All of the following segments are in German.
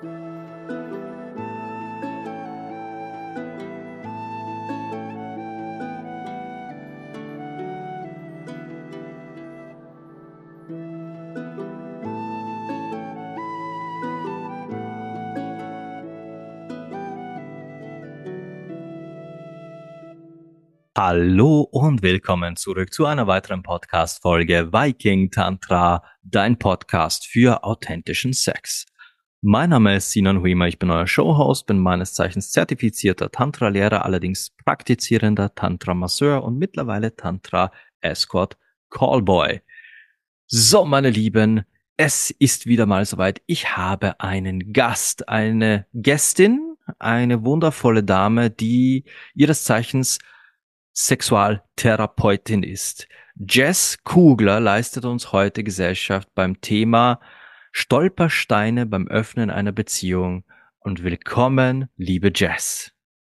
Hallo und willkommen zurück zu einer weiteren Podcast-Folge Viking Tantra, dein Podcast für authentischen Sex. Mein Name ist Sinan Huima, ich bin euer Showhost, bin meines Zeichens zertifizierter Tantra-Lehrer, allerdings praktizierender Tantra-Masseur und mittlerweile Tantra-Escort-Callboy. So, meine Lieben, es ist wieder mal soweit. Ich habe einen Gast, eine Gästin, eine wundervolle Dame, die ihres Zeichens Sexualtherapeutin ist. Jess Kugler leistet uns heute Gesellschaft beim Thema Stolpersteine beim Öffnen einer Beziehung. Und willkommen, liebe Jess.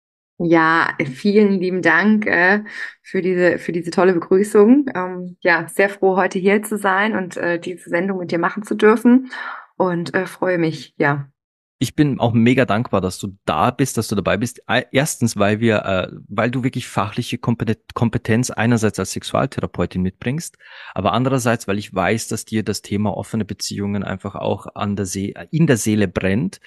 Ja, vielen lieben Dank für diese tolle Begrüßung. Ja, sehr froh, heute hier zu sein und diese Sendung mit dir machen zu dürfen und freue mich, ja. Ich bin auch mega dankbar, dass du da bist, dass du dabei bist. Erstens, weil du wirklich fachliche Kompetenz einerseits als Sexualtherapeutin mitbringst, aber andererseits, weil ich weiß, dass dir das Thema offene Beziehungen einfach auch in der Seele brennt.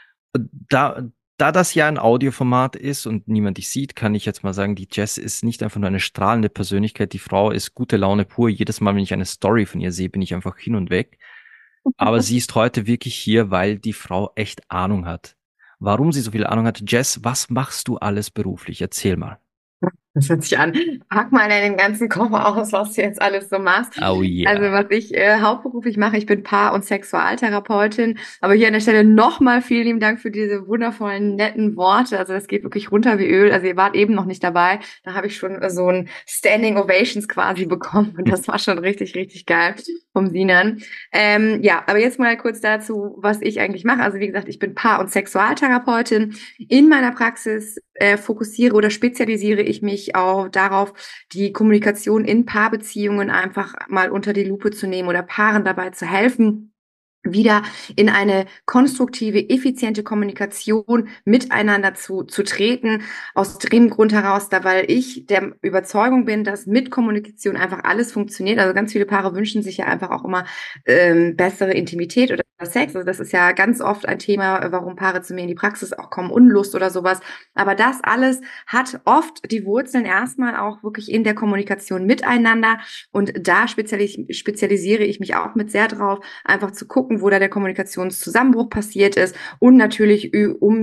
Da, da das ja ein Audioformat ist und niemand dich sieht, kann ich jetzt mal sagen, die Jess ist nicht einfach nur eine strahlende Persönlichkeit. Die Frau ist gute Laune pur. Jedes Mal, wenn ich eine Story von ihr sehe, bin ich einfach hin und weg. Aber sie ist heute wirklich hier, weil die Frau echt Ahnung hat. Warum sie so viel Ahnung hat? Jess, was machst du alles beruflich? Erzähl mal. Das hört sich an. Pack mal in den ganzen Koffer aus, was du jetzt alles so machst. Oh Also yeah. was ich hauptberuflich mache, ich bin Paar- und Sexualtherapeutin. Aber hier an der Stelle nochmal vielen lieben Dank für diese wundervollen, netten Worte. Also das geht wirklich runter wie Öl. Also ihr wart eben noch nicht dabei. Da habe ich schon so ein Standing Ovations quasi bekommen. Und das war schon richtig, richtig geil vom Sinan. Ja, aber jetzt mal kurz dazu, was ich eigentlich mache. Also wie gesagt, ich bin Paar- und Sexualtherapeutin. In meiner Praxis fokussiere oder spezialisiere ich mich auch darauf, die Kommunikation in Paarbeziehungen einfach mal unter die Lupe zu nehmen oder Paaren dabei zu helfen, wieder in eine konstruktive, effiziente Kommunikation miteinander zu treten. Aus dem Grund heraus, da weil ich der Überzeugung bin, dass mit Kommunikation einfach alles funktioniert. Also ganz viele Paare wünschen sich ja einfach auch immer bessere Intimität oder Sex. Also das ist ja ganz oft ein Thema, warum Paare zu mir in die Praxis auch kommen, Unlust oder sowas. Aber das alles hat oft die Wurzeln erstmal auch wirklich in der Kommunikation miteinander. Und da spezialisiere ich mich auch mit sehr drauf, einfach zu gucken, wo da der Kommunikationszusammenbruch passiert ist und natürlich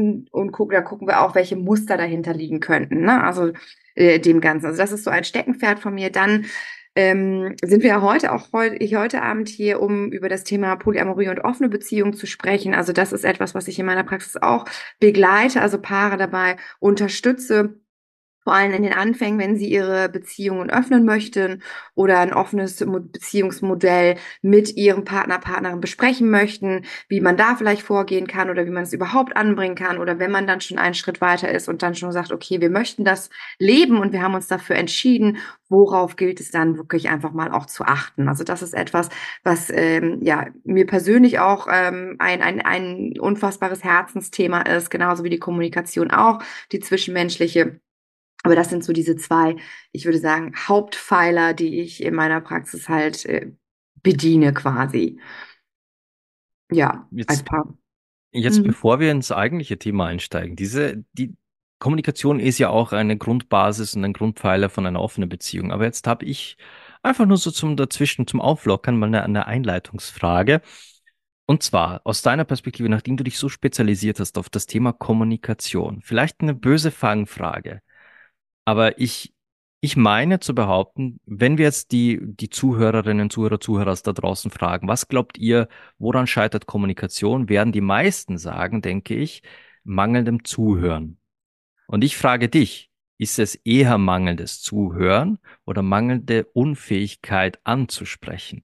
da gucken wir auch, welche Muster dahinter liegen könnten, ne? Also dem Ganzen. Also das ist so ein Steckenpferd von mir. Dann sind wir ja ich heute Abend hier, um über das Thema Polyamorie und offene Beziehungen zu sprechen. Also das ist etwas, was ich in meiner Praxis auch begleite, also Paare dabei unterstütze, vor allem in den Anfängen, wenn sie ihre Beziehungen öffnen möchten oder ein offenes Beziehungsmodell mit ihrem Partner, Partnerin besprechen möchten, wie man da vielleicht vorgehen kann oder wie man es überhaupt anbringen kann oder wenn man dann schon einen Schritt weiter ist und dann schon sagt, okay, wir möchten das leben und wir haben uns dafür entschieden, worauf gilt es dann wirklich einfach mal auch zu achten. Also das ist etwas, was ja mir persönlich auch ein unfassbares Herzensthema ist, genauso wie die Kommunikation auch, die zwischenmenschliche. Aber das sind so diese zwei, ich würde sagen, Hauptpfeiler, die ich in meiner Praxis halt bediene quasi. Ja, als Jetzt, Paar. jetzt, Mhm. bevor wir ins eigentliche Thema einsteigen, die Kommunikation ist ja auch eine Grundbasis und ein Grundpfeiler von einer offenen Beziehung. Aber jetzt habe ich einfach nur so zum Auflockern mal eine Einleitungsfrage. Und zwar aus deiner Perspektive, nachdem du dich so spezialisiert hast auf das Thema Kommunikation, vielleicht eine böse Fangfrage. Aber ich meine zu behaupten, wenn wir jetzt die Zuhörerinnen, Zuhörer da draußen fragen, was glaubt ihr, woran scheitert Kommunikation, werden die meisten sagen, denke ich, mangelndem Zuhören. Und ich frage dich, ist es eher mangelndes Zuhören oder mangelnde Unfähigkeit anzusprechen?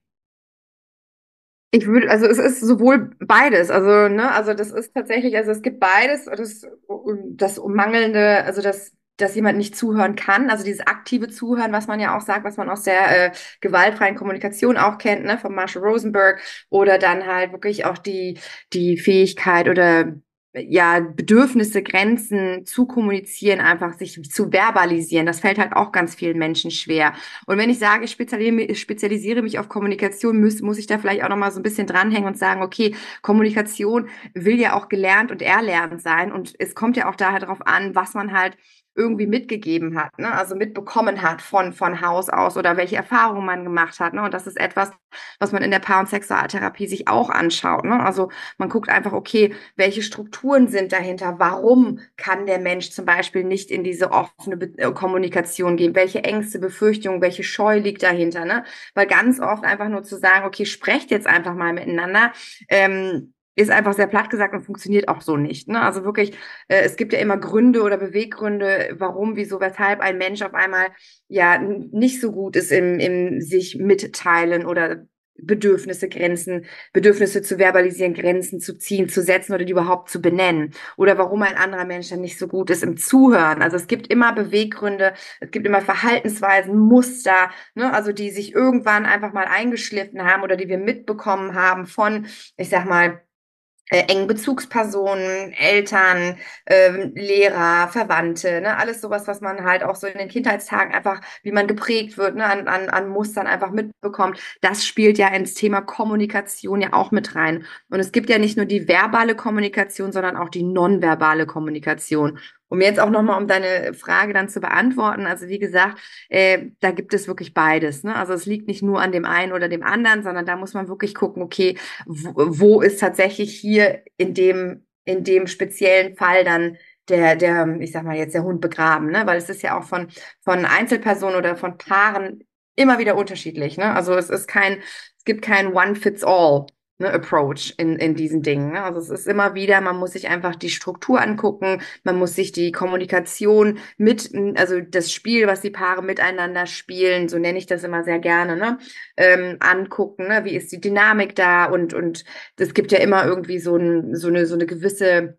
Also es ist sowohl beides, also, ne, also das ist tatsächlich, also es gibt beides, das mangelnde, also das dass jemand nicht zuhören kann, also dieses aktive Zuhören, was man ja auch sagt, was man aus der gewaltfreien Kommunikation auch kennt, ne, von Marshall Rosenberg, oder dann halt wirklich auch die Fähigkeit oder ja, Bedürfnisse, Grenzen zu kommunizieren, einfach sich zu verbalisieren. Das fällt halt auch ganz vielen Menschen schwer. Und wenn ich sage, ich spezialisiere mich auf Kommunikation, muss ich da vielleicht auch nochmal so ein bisschen dranhängen und sagen, okay, Kommunikation will ja auch gelernt und erlernt sein. Und es kommt ja auch daher darauf an, was man halt irgendwie mitgegeben hat, ne? Also mitbekommen hat von Haus aus oder welche Erfahrungen man gemacht hat. Ne? Und das ist etwas, was man in der Paar- und Sexualtherapie sich auch anschaut. Ne? Also man guckt einfach, okay, welche Strukturen sind dahinter? Warum kann der Mensch zum Beispiel nicht in diese offene Kommunikation gehen? Welche Ängste, Befürchtungen, welche Scheu liegt dahinter? Ne? Weil ganz oft einfach nur zu sagen, okay, sprecht jetzt einfach mal miteinander, ist einfach sehr platt gesagt und funktioniert auch so nicht. Ne? Also wirklich, es gibt ja immer Gründe oder Beweggründe, warum, wieso, weshalb ein Mensch auf einmal ja nicht so gut ist im sich mitteilen oder Bedürfnisse, Grenzen, Bedürfnisse zu verbalisieren, Grenzen zu ziehen, zu setzen oder die überhaupt zu benennen. Oder warum ein anderer Mensch dann nicht so gut ist im Zuhören. Also es gibt immer Beweggründe, es gibt immer Verhaltensweisen, Muster, ne, also die sich irgendwann einfach mal eingeschliffen haben oder die wir mitbekommen haben von, ich sag mal, engen Bezugspersonen, Eltern, Lehrer, Verwandte, ne, alles sowas, was man halt auch so in den Kindheitstagen einfach, wie man geprägt wird, ne, an Mustern einfach mitbekommt. Das spielt ja ins Thema Kommunikation ja auch mit rein. Und es gibt ja nicht nur die verbale Kommunikation, sondern auch die nonverbale Kommunikation. Um jetzt auch nochmal, um deine Frage dann zu beantworten, also wie gesagt, da gibt es wirklich beides. Ne? Also es liegt nicht nur an dem einen oder dem anderen, sondern da muss man wirklich gucken, okay, wo ist tatsächlich hier in dem speziellen Fall dann ich sag mal jetzt der Hund begraben, ne? Weil es ist ja auch von Einzelpersonen oder von Paaren immer wieder unterschiedlich, ne? Also es gibt kein One-Fits-All, ne, Approach in diesen Dingen, ne? Also es ist immer wieder, man muss sich einfach die Struktur angucken, man muss sich die Kommunikation also das Spiel, was die Paare miteinander spielen, so nenne ich das immer sehr gerne, ne? Angucken, ne? Wie ist die Dynamik da und es gibt ja immer irgendwie so eine gewisse,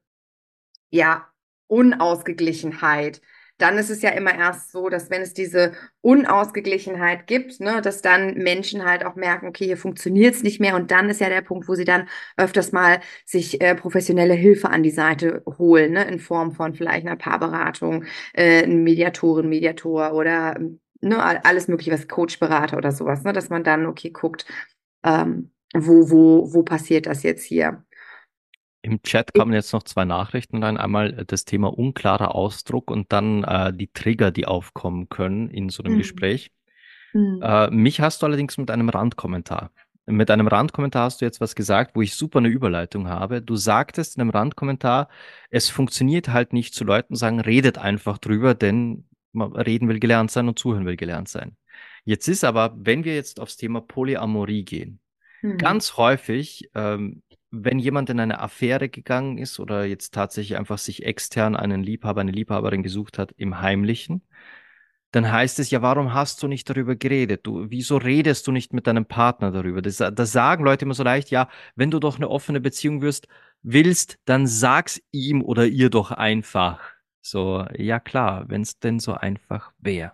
ja, Unausgeglichenheit. Dann ist es ja immer erst so, dass wenn es diese Unausgeglichenheit gibt, ne, dass dann Menschen halt auch merken, okay, hier funktioniert es nicht mehr. Und dann ist ja der Punkt, wo sie dann öfters mal sich professionelle Hilfe an die Seite holen, ne, in Form von vielleicht einer Paarberatung, eine Mediatorin, Mediator oder ne, alles mögliche, was Coach, Berater oder sowas, ne, dass man dann, okay, guckt, wo passiert das jetzt hier? Im Chat kamen jetzt noch zwei Nachrichten rein. Einmal das Thema unklarer Ausdruck und dann die Trigger, die aufkommen können in so einem Mhm. Gespräch. Mhm. Mich hast du allerdings mit einem Randkommentar. Mit einem Randkommentar hast du jetzt was gesagt, wo ich super eine Überleitung habe. Du sagtest in einem Randkommentar, es funktioniert halt nicht zu Leuten sagen, redet einfach drüber, denn reden will gelernt sein und zuhören will gelernt sein. Jetzt ist aber, wenn wir jetzt aufs Thema Polyamorie gehen, Mhm. ganz häufig, wenn jemand in eine Affäre gegangen ist oder jetzt tatsächlich einfach sich extern einen Liebhaber, eine Liebhaberin gesucht hat im Heimlichen, dann heißt es ja, warum hast du nicht darüber geredet? Wieso redest du nicht mit deinem Partner darüber? Das sagen Leute immer so leicht, ja, wenn du doch eine offene Beziehung willst, dann sag's ihm oder ihr doch einfach. So, ja klar, wenn es denn so einfach wäre.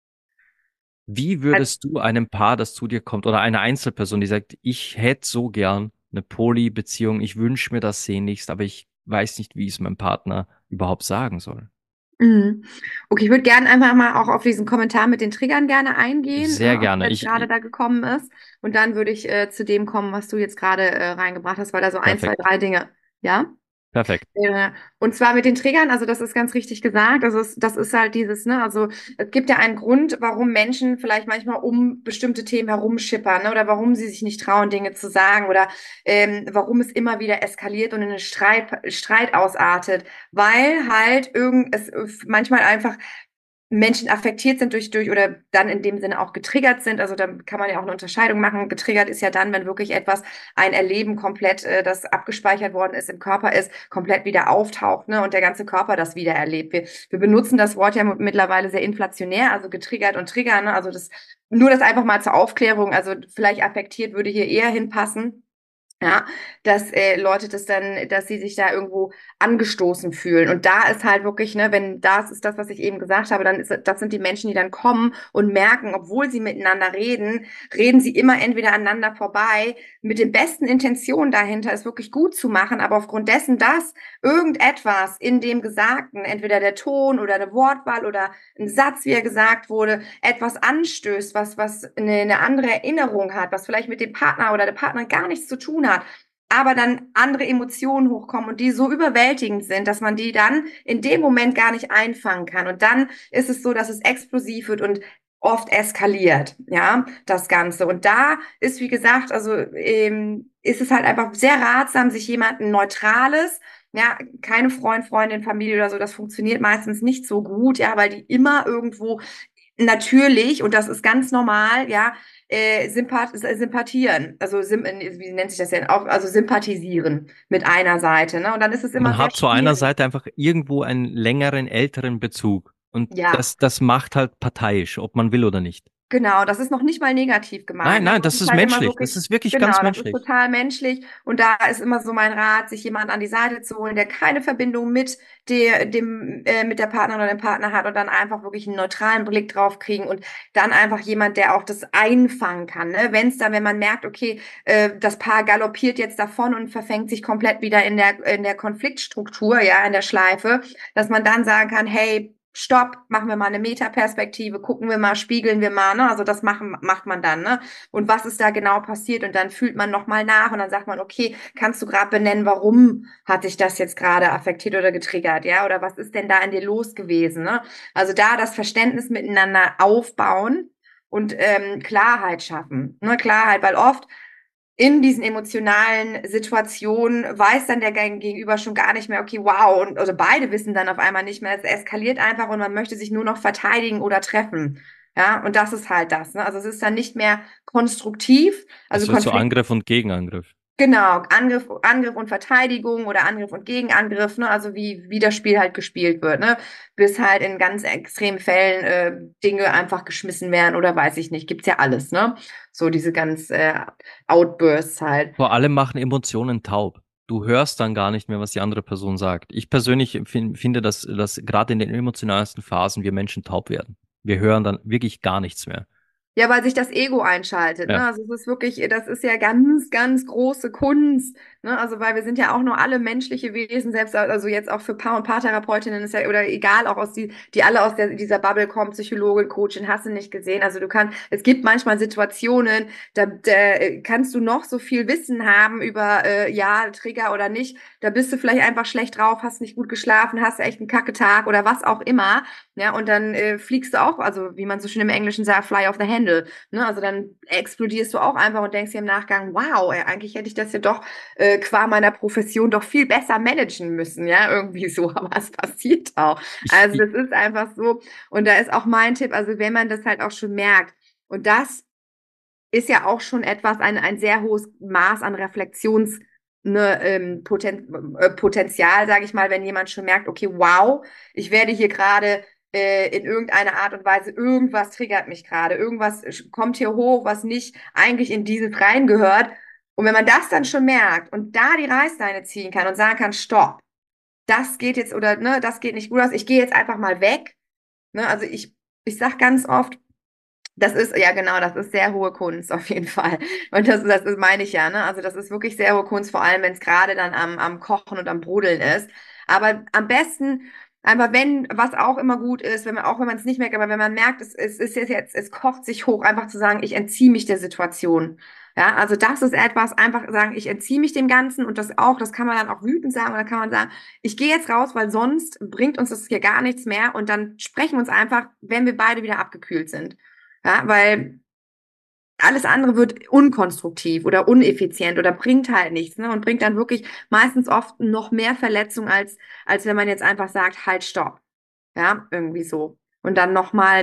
Wie würdest du einem Paar, das zu dir kommt, oder einer Einzelperson, die sagt, ich hätte so gern eine Poly-Beziehung, ich wünsche mir das sehnlichst, aber ich weiß nicht, wie ich es meinem Partner überhaupt sagen soll? Mhm. Okay, ich würde gerne einfach mal auch auf diesen Kommentar mit den Triggern gerne eingehen, Sehr ne, was gerne. jetzt gerade da gekommen ist. Und dann würde ich zu dem kommen, was du jetzt gerade reingebracht hast, weil da so ein, zwei, Perfekt. drei Dinge, ja? Perfekt. Und zwar mit den Triggern, also das ist ganz richtig gesagt, das ist halt dieses, ne, also es gibt ja einen Grund, warum Menschen vielleicht manchmal um bestimmte Themen herumschippern, ne, oder warum sie sich nicht trauen, Dinge zu sagen oder warum es immer wieder eskaliert und in einen Streit ausartet, weil halt es manchmal einfach Menschen affektiert sind oder dann in dem Sinne auch getriggert sind. Also da kann man ja auch eine Unterscheidung machen. Getriggert ist ja dann, wenn wirklich ein Erleben komplett, das abgespeichert worden ist im Körper ist, komplett wieder auftaucht, ne, und der ganze Körper das wieder erlebt. Wir benutzen das Wort ja mittlerweile sehr inflationär, also getriggert und Trigger, ne, also nur das einfach mal zur Aufklärung, also vielleicht affektiert würde hier eher hinpassen. Ja, dass Leute das dann, dass sie sich da irgendwo angestoßen fühlen. Und da ist halt wirklich, ne, wenn das ist das, was ich eben gesagt habe, dann ist das sind die Menschen, die dann kommen und merken, obwohl sie miteinander reden, reden sie immer entweder aneinander vorbei, mit den besten Intentionen dahinter, es wirklich gut zu machen, aber aufgrund dessen, dass irgendetwas in dem Gesagten, entweder der Ton oder eine Wortwahl oder ein Satz, wie er gesagt wurde, etwas anstößt, was eine andere Erinnerung hat, was vielleicht mit dem Partner oder der Partnerin gar nichts zu tun hat, aber dann andere Emotionen hochkommen und die so überwältigend sind, dass man die dann in dem Moment gar nicht einfangen kann. Und dann ist es so, dass es explosiv wird und oft eskaliert, ja, das Ganze. Und da ist, wie gesagt, also ist es halt einfach sehr ratsam, sich jemanden Neutrales, ja, keine Freund, Freundin, Familie oder so, das funktioniert meistens nicht so gut, ja, weil die immer irgendwo natürlich, und das ist ganz normal, ja, sympathieren, also wie nennt sich das denn auch, also sympathisieren mit einer Seite, ne? Und dann ist es immer Man sehr hat zu einer schwierig. Seite einfach irgendwo einen längeren, älteren Bezug. Und Ja, das macht halt parteiisch, ob man will oder nicht. genau, das ist noch nicht mal negativ Nein, gemeint. Ne? nein, Das das ist ist halt immer menschlich. Das wirklich, ist wirklich ganz genau, das ist menschlich. total menschlich. Und da ist immer so mein Rat, sich jemand an die Seite zu holen, der keine Verbindung mit mit der Partnerin oder dem Partner hat und dann einfach wirklich einen neutralen Blick drauf kriegen und dann einfach jemand, der auch das einfangen kann. Ne? Wenn man merkt, okay, das Paar galoppiert jetzt davon und verfängt sich komplett wieder in der Konfliktstruktur, ja, in der Schleife, dass man dann sagen kann, hey, Stopp, machen wir mal eine Metaperspektive, gucken wir mal, spiegeln wir mal, ne? Also das macht man dann, ne? Und was ist da genau passiert? Und dann fühlt man nochmal nach und dann sagt man, okay, kannst du gerade benennen, warum hat dich das jetzt gerade affektiert oder getriggert, ja? Oder was ist denn da in dir los gewesen, ne? Also da das Verständnis miteinander aufbauen und Klarheit schaffen, ne? Klarheit, weil oft in diesen emotionalen Situationen weiß dann der Gegenüber schon gar nicht mehr, okay, wow, und also beide wissen dann auf einmal nicht mehr, es eskaliert einfach und man möchte sich nur noch verteidigen oder treffen. Ja, und das ist halt das, ne? Also es ist dann nicht mehr konstruktiv, also Es wird zu Konflikt. Angriff und Gegenangriff. Genau, Angriff und Verteidigung oder Angriff und Gegenangriff, ne? Also wie das Spiel halt gespielt wird, ne? Bis halt in ganz extremen Fällen Dinge einfach geschmissen werden oder weiß ich nicht, gibt's ja alles, ne? So diese ganz Outbursts halt. Vor allem machen Emotionen taub. Du hörst dann gar nicht mehr, was die andere Person sagt. Ich persönlich finde, dass gerade in den emotionalsten Phasen wir Menschen taub werden. Wir hören dann wirklich gar nichts mehr. Ja, weil sich das Ego einschaltet, Ja. ne? Also es ist wirklich, das ist ja ganz, ganz große Kunst, ne? Also weil wir sind ja auch nur alle menschliche Wesen, selbst also jetzt auch für Paar- und Paartherapeutinnen ist ja oder egal, auch die alle aus dieser Bubble kommen, Psychologin, Coachin, hast du nicht gesehen. Also es gibt manchmal Situationen, da kannst du noch so viel Wissen haben über ja, Trigger oder nicht. Da bist du vielleicht einfach schlecht drauf, hast nicht gut geschlafen, hast echt einen Kacketag oder was auch immer. Ja, und dann fliegst du auch, also wie man so schön im Englischen sagt, fly off the handle. Ne? Also dann explodierst du auch einfach und denkst dir im Nachgang, wow, ey, eigentlich hätte ich das ja doch qua meiner Profession doch viel besser managen müssen, ja, irgendwie so. Aber es passiert auch. Ich, Also das ist einfach so. Und da ist auch mein Tipp, also wenn man das halt auch schon merkt, und das ist ja auch schon etwas, ein sehr hohes Maß an Reflexions ne, Potenzial, sage ich mal, wenn jemand schon merkt, okay, wow, ich werde hier gerade in irgendeiner Art und Weise, irgendwas triggert mich gerade, irgendwas kommt hier hoch, was nicht eigentlich in dieses reingehört. Und wenn man das dann schon merkt und da die Reißleine ziehen kann und sagen kann, stopp, das geht jetzt oder ne, das geht nicht gut aus, ich gehe jetzt einfach mal weg. Ne, also ich sag ganz oft, das ist, ja genau, das ist sehr hohe Kunst auf jeden Fall. Und das ist, meine ich ja, ne? Also das ist wirklich sehr hohe Kunst, vor allem wenn es gerade dann am Kochen und am Brodeln ist. Aber am besten, einfach wenn, was auch immer gut ist, auch wenn man es nicht merkt, aber wenn man merkt, es ist jetzt, es kocht sich hoch, einfach zu sagen, ich entziehe mich der Situation. Ja, also das ist etwas, einfach sagen, ich entziehe mich dem Ganzen und das auch, das kann man dann auch wütend sagen und dann kann man sagen, ich gehe jetzt raus, weil sonst bringt uns das hier gar nichts mehr und dann sprechen wir uns einfach, wenn wir beide wieder abgekühlt sind. Ja, weil alles andere wird unkonstruktiv oder uneffizient oder bringt halt nichts, ne? Und bringt dann wirklich meistens oft noch mehr Verletzung als wenn man jetzt einfach sagt, halt, stopp. Ja, irgendwie so. Und dann nochmal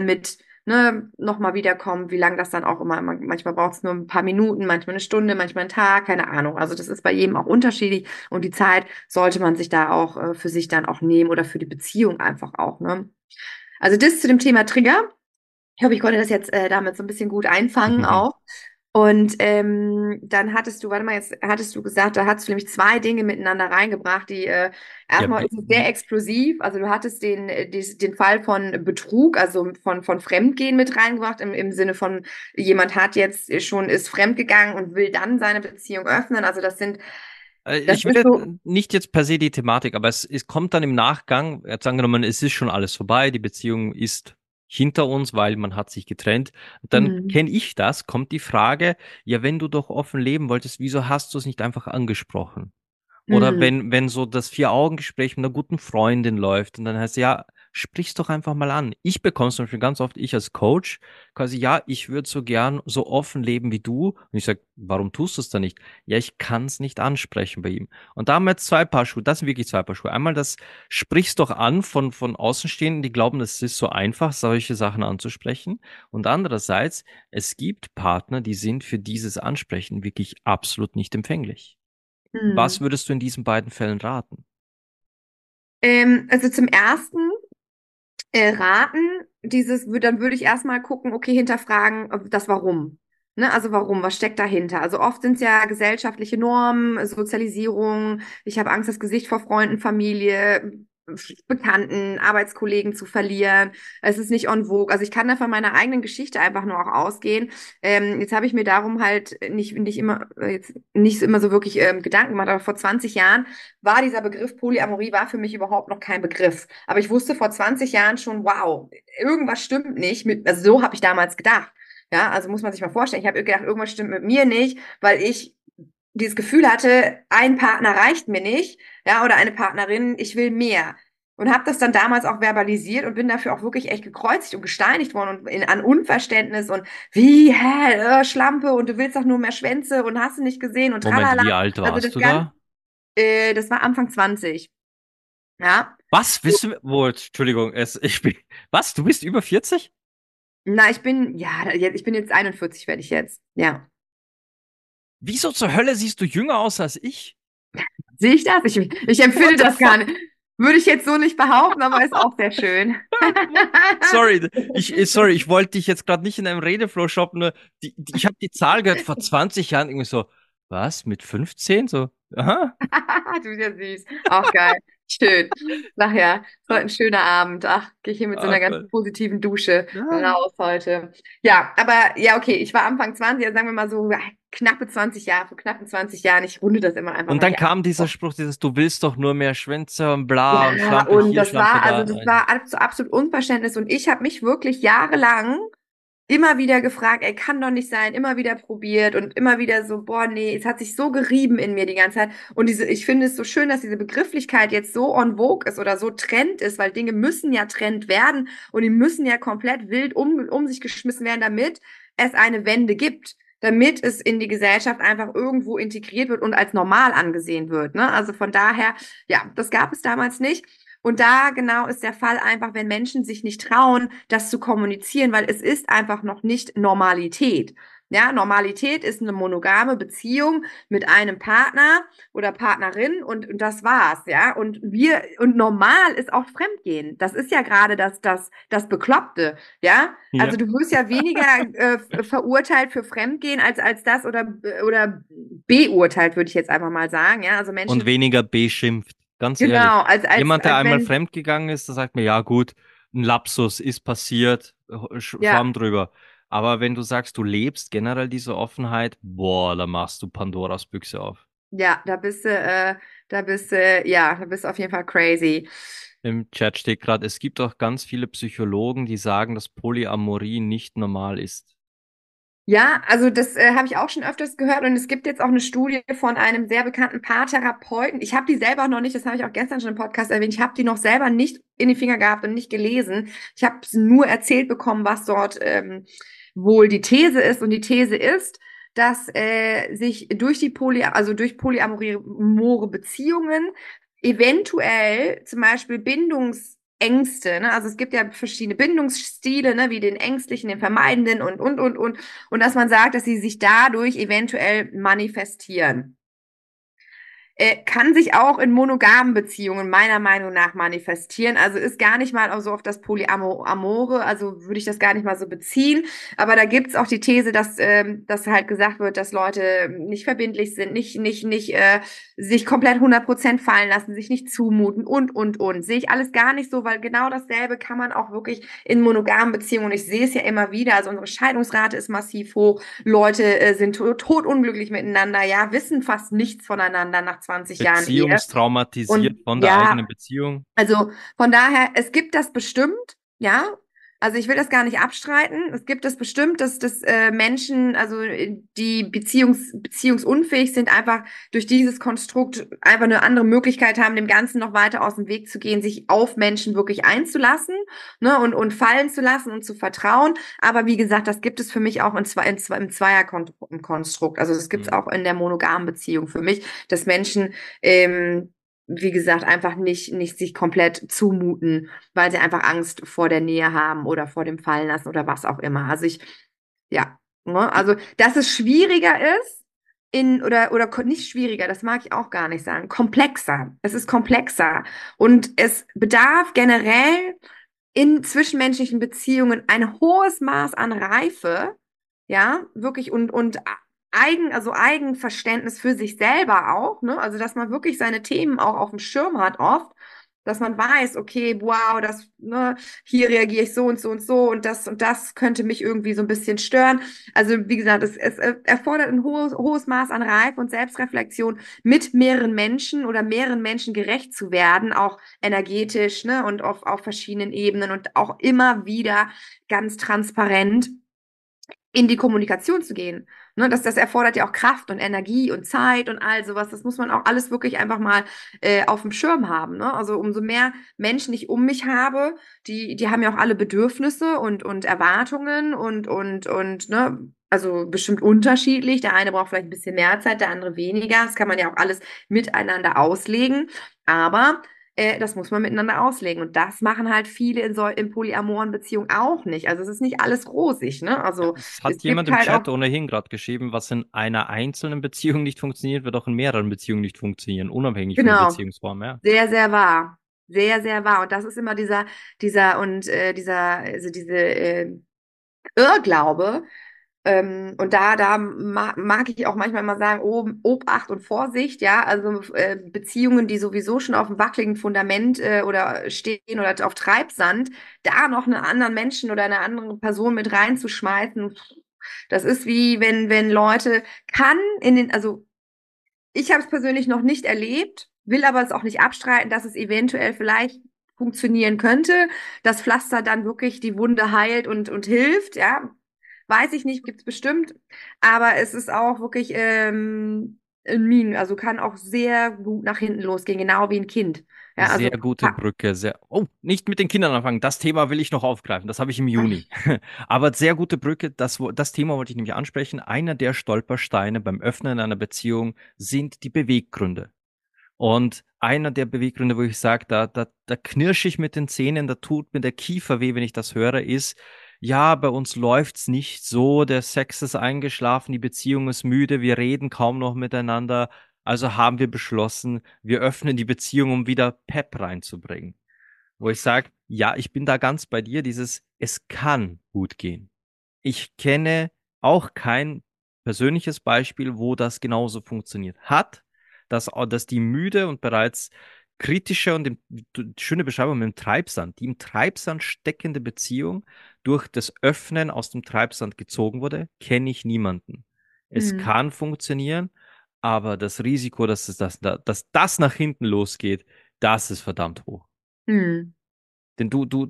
nochmal wiederkommen, wie lange das dann auch immer, manchmal braucht es nur ein paar Minuten, manchmal eine Stunde, manchmal einen Tag, keine Ahnung. Also das ist bei jedem auch unterschiedlich und die Zeit sollte man sich da auch für sich dann auch nehmen oder für die Beziehung einfach auch, ne? Also das zu dem Thema Trigger. Ich hoffe, ich konnte das jetzt damit so ein bisschen gut einfangen auch. Und dann hattest du, warte mal, jetzt hattest du gesagt, da hattest du nämlich zwei Dinge miteinander reingebracht, die Ja, erstmal ist es sehr explosiv. Also du hattest den Fall von Betrug, also von Fremdgehen mit reingebracht, im Sinne von jemand hat jetzt schon, ist fremdgegangen und will dann seine Beziehung öffnen. Also das Ich will ist so. nicht jetzt per se die Thematik, aber es kommt dann im Nachgang, jetzt angenommen, es ist schon alles vorbei, die Beziehung ist hinter uns, weil man hat sich getrennt. Dann Mhm. kenne ich das, kommt die Frage, ja, wenn du doch offen leben wolltest, wieso hast du es nicht einfach angesprochen? Oder Mhm. wenn so das Vier-Augen-Gespräch mit einer guten Freundin läuft und dann heißt, ja, sprich's doch einfach mal an. Ich bekomme zum Beispiel ganz oft, ich als Coach, quasi, ja, ich würde so gern so offen leben wie du. Und ich sage, warum tust du es dann nicht? Ja, ich kann es nicht ansprechen bei ihm. Und da haben wir jetzt zwei Paar Schuhe, das sind wirklich zwei Paar Schuhe. Einmal das, sprich's doch an von Außenstehenden, die glauben, es ist so einfach, solche Sachen anzusprechen. Und andererseits, es gibt Partner, die sind für dieses Ansprechen wirklich absolut nicht empfänglich. Was Mhm. würdest du in diesen beiden Fällen raten? Also zum ersten raten, dann würde ich erstmal gucken, okay, hinterfragen, das Warum. Ne? Also warum, was steckt dahinter? Also oft sind es ja gesellschaftliche Normen, Sozialisierung, ich habe Angst, das Gesicht vor Freunden, Familie, Bekannten, Arbeitskollegen zu verlieren. Es ist nicht en vogue. Also ich kann da von meiner eigenen Geschichte einfach nur auch ausgehen. Jetzt habe ich mir darum halt nicht immer, jetzt nicht immer so wirklich Gedanken gemacht, aber vor 20 Jahren war dieser Begriff Polyamorie war für mich überhaupt noch kein Begriff. Aber ich wusste vor 20 Jahren schon, wow, irgendwas stimmt nicht. Also so habe ich damals gedacht. Ja, also muss man sich mal vorstellen. Ich habe gedacht, irgendwas stimmt mit mir nicht, weil ich dieses Gefühl hatte, ein Partner reicht mir nicht, ja, oder eine Partnerin, ich will mehr. Und habe das dann damals auch verbalisiert und bin dafür auch wirklich echt gekreuzigt und gesteinigt worden und an Unverständnis und wie, Schlampe und du willst doch nur mehr Schwänze und hast du nicht gesehen und Moment, tralala. wie alt Also warst du da? das war Anfang 20. Ja. Was? Willst du, wo, Entschuldigung, was? Du bist über 40? Na, ich bin jetzt 41, werde ich jetzt. Ja. Wieso zur Hölle siehst du jünger aus als ich? Sehe ich das? Ich empfinde What the das gar fuck? nicht. Würde ich jetzt so nicht behaupten, aber ist auch sehr schön. Sorry, ich wollte dich jetzt gerade nicht in einem Redeflow shoppen. Nur ich habe die Zahl gehört vor 20 Jahren irgendwie so, was, mit 15? So, aha. Du bist ja süß. Auch geil. Schön. Ach ja, es war ein schöner Abend. Ach, gehe ich hier mit so Ach einer ganz Gott. positiven Dusche Ja. raus heute. Ja, aber ja, okay, ich war Anfang 20, also sagen wir mal so knappe 20 Jahre, vor knappen 20 Jahren. Ich runde das immer einfach Und mal dann hier ab. kam dieser Spruch, dieses, du willst doch nur mehr Schwänze und bla und Ja, Schlampe und hier, Schlampe da. das war absolut Unverständnis. Und ich habe mich wirklich jahrelang immer wieder gefragt, ey, kann doch nicht sein, immer wieder probiert und immer wieder so, boah, nee, es hat sich so gerieben in mir die ganze Zeit. Und ich finde es so schön, dass diese Begrifflichkeit jetzt so en vogue ist oder so Trend ist, weil Dinge müssen ja Trend werden und die müssen ja komplett wild um sich geschmissen werden, damit es eine Wende gibt. Damit es in die Gesellschaft einfach irgendwo integriert wird und als normal angesehen wird. Ne? Also von daher, ja, das gab es damals nicht. Und da genau ist der Fall einfach, wenn Menschen sich nicht trauen, das zu kommunizieren, weil es ist einfach noch nicht Normalität. Ja, Normalität ist eine monogame Beziehung mit einem Partner oder Partnerin und das war's, ja. Und normal ist auch Fremdgehen. Das ist ja gerade das Bekloppte, ja. Also Ja. du wirst ja weniger verurteilt für Fremdgehen als das oder beurteilt, würde ich jetzt einfach mal sagen, ja. Also Und Menschen, weniger beschimpft. Ganz genau, ehrlich. Jemand, der als einmal wenn, fremdgegangen ist, der sagt mir, ja gut, ein Lapsus ist passiert, Schwamm ja. drüber. Aber wenn du sagst, du lebst generell diese Offenheit, boah, da machst du Pandoras Büchse auf. Ja, da bist du auf jeden Fall crazy. Im Chat steht gerade, es gibt auch ganz viele Psychologen, die sagen, dass Polyamorie nicht normal ist. Ja, also das habe ich auch schon öfters gehört und es gibt jetzt auch eine Studie von einem sehr bekannten Paartherapeuten. Ich habe die selber noch nicht, das habe ich auch gestern schon im Podcast erwähnt, ich habe die noch selber nicht in die Finger gehabt und nicht gelesen. Ich habe nur erzählt bekommen, was dort wohl die These ist und die These ist, dass sich durch polyamore Beziehungen eventuell zum Beispiel Bindungsängste, ne? Also es gibt ja verschiedene Bindungsstile, ne? Wie den ängstlichen, den vermeidenden und dass man sagt, dass sie sich dadurch eventuell manifestieren. kann sich auch in monogamen Beziehungen meiner Meinung nach manifestieren. Also ist gar nicht mal so auf das Polyamore, also würde ich das gar nicht mal so beziehen. Aber da gibt's auch die These, dass halt gesagt wird, dass Leute nicht verbindlich sind, nicht sich komplett 100% fallen lassen, sich nicht zumuten und. Sehe ich alles gar nicht so, weil genau dasselbe kann man auch wirklich in monogamen Beziehungen. Und ich sehe es ja immer wieder. Also unsere Scheidungsrate ist massiv hoch. Leute sind totunglücklich miteinander, ja, wissen fast nichts voneinander nach 20 Jahren Ehe. Beziehungstraumatisiert Und von der eigenen ja, Beziehung. also von daher, es gibt das bestimmt, ja. Also ich will das gar nicht abstreiten. Es gibt das bestimmt, dass Menschen, also die beziehungsunfähig sind, einfach durch dieses Konstrukt einfach eine andere Möglichkeit haben, dem Ganzen noch weiter aus dem Weg zu gehen, sich auf Menschen wirklich einzulassen, ne, und fallen zu lassen und zu vertrauen. Aber wie gesagt, das gibt es für mich auch im Zweierkonstrukt. Also das gibt es Hm. auch in der monogamen Beziehung für mich, dass Menschen wie gesagt, einfach nicht sich komplett zumuten, weil sie einfach Angst vor der Nähe haben oder vor dem Fallen lassen oder was auch immer. Also ja, ne? Also, dass es schwieriger ist, nicht schwieriger, das mag ich auch gar nicht sagen, komplexer. Es ist komplexer und es bedarf generell in zwischenmenschlichen Beziehungen ein hohes Maß an Reife, ja, wirklich und also Eigenverständnis für sich selber auch, ne? Also, dass man wirklich seine Themen auch auf dem Schirm hat oft, dass man weiß, okay, wow, ne, hier reagiere ich so und so und das könnte mich irgendwie so ein bisschen stören. Also, wie gesagt, es erfordert ein hohes Maß an Reife und Selbstreflexion, mit mehreren Menschen oder mehreren Menschen gerecht zu werden, auch energetisch, ne, und auf verschiedenen Ebenen und auch immer wieder ganz transparent in die Kommunikation zu gehen. Ne, das erfordert ja auch Kraft und Energie und Zeit und all sowas. Das muss man auch alles wirklich einfach mal auf dem Schirm haben. Ne? Also umso mehr Menschen ich um mich habe, die haben ja auch alle Bedürfnisse und Erwartungen und ne, also bestimmt unterschiedlich. Der eine braucht vielleicht ein bisschen mehr Zeit, der andere weniger. Das kann man ja auch alles miteinander auslegen. Aber das muss man miteinander auslegen. Und das machen halt viele in polyamoren Beziehungen auch nicht. Also es ist nicht alles rosig, ne? Ja, Also es es hat jemand gibt im halt Chat auch, ohnehin gerade geschrieben, was in einer einzelnen Beziehung nicht funktioniert, wird auch in mehreren Beziehungen nicht funktionieren, unabhängig von der genau, Beziehungsform, ja. sehr, sehr wahr. Sehr, sehr wahr. Und das ist immer also diese Irrglaube. Und da mag ich auch manchmal mal sagen, Obacht und Vorsicht, ja, also Beziehungen, die sowieso schon auf einem wackeligen Fundament oder stehen oder auf Treibsand, da noch einen anderen Menschen oder eine andere Person mit reinzuschmeißen, das ist wie wenn Leute also ich habe es persönlich noch nicht erlebt, will aber es auch nicht abstreiten, dass es eventuell vielleicht funktionieren könnte, dass Pflaster dann wirklich die Wunde heilt und hilft, ja. Weiß ich nicht, gibt's bestimmt. Aber es ist auch wirklich ein Minen, also kann auch sehr gut nach hinten losgehen, genau wie ein Kind. Ja, Sehr also gute Brücke, sehr. Oh, nicht mit den Kindern anfangen. Das Thema will ich noch aufgreifen. Das habe ich im Juni. Aber sehr gute Brücke. Das Thema wollte ich nämlich ansprechen. Einer der Stolpersteine beim Öffnen einer Beziehung sind die Beweggründe. Und einer der Beweggründe, wo ich sage, da knirsche ich mit den Zähnen, da tut mir der Kiefer weh, wenn ich das höre, ist, ja, bei uns läuft's nicht so, der Sex ist eingeschlafen, die Beziehung ist müde, wir reden kaum noch miteinander. Also haben wir beschlossen, wir öffnen die Beziehung, um wieder Pep reinzubringen. Wo ich sage, ja, ich bin da ganz bei dir, es kann gut gehen. Ich kenne auch kein persönliches Beispiel, wo das genauso funktioniert hat, dass die müde und bereits kritische und schöne Beschreibung mit dem Treibsand, die im Treibsand steckende Beziehung durch das Öffnen aus dem Treibsand gezogen wurde, kenne ich niemanden. Es hm, kann funktionieren, aber das Risiko, dass das nach hinten losgeht, das ist verdammt hoch. hm, Denn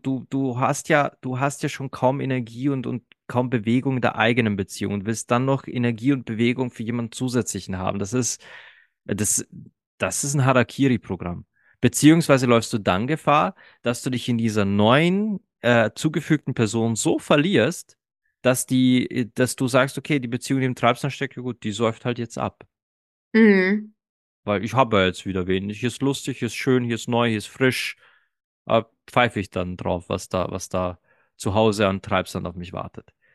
du hast ja schon kaum Energie und kaum Bewegung in der eigenen Beziehung und willst dann noch Energie und Bewegung für jemanden zusätzlichen haben. Das, das ist ein Harakiri-Programm. Beziehungsweise läufst du dann Gefahr, dass du dich in dieser neuen, zugefügten Person so verlierst, dass du sagst, okay, die Beziehung, die im Treibsand steckt, ja gut, die säuft halt jetzt ab. hm. Weil ich habe ja jetzt wieder wen. Hier ist lustig, hier ist schön, hier ist neu, hier ist frisch. Pfeife ich dann drauf, was da zu Hause an Treibsand auf mich wartet.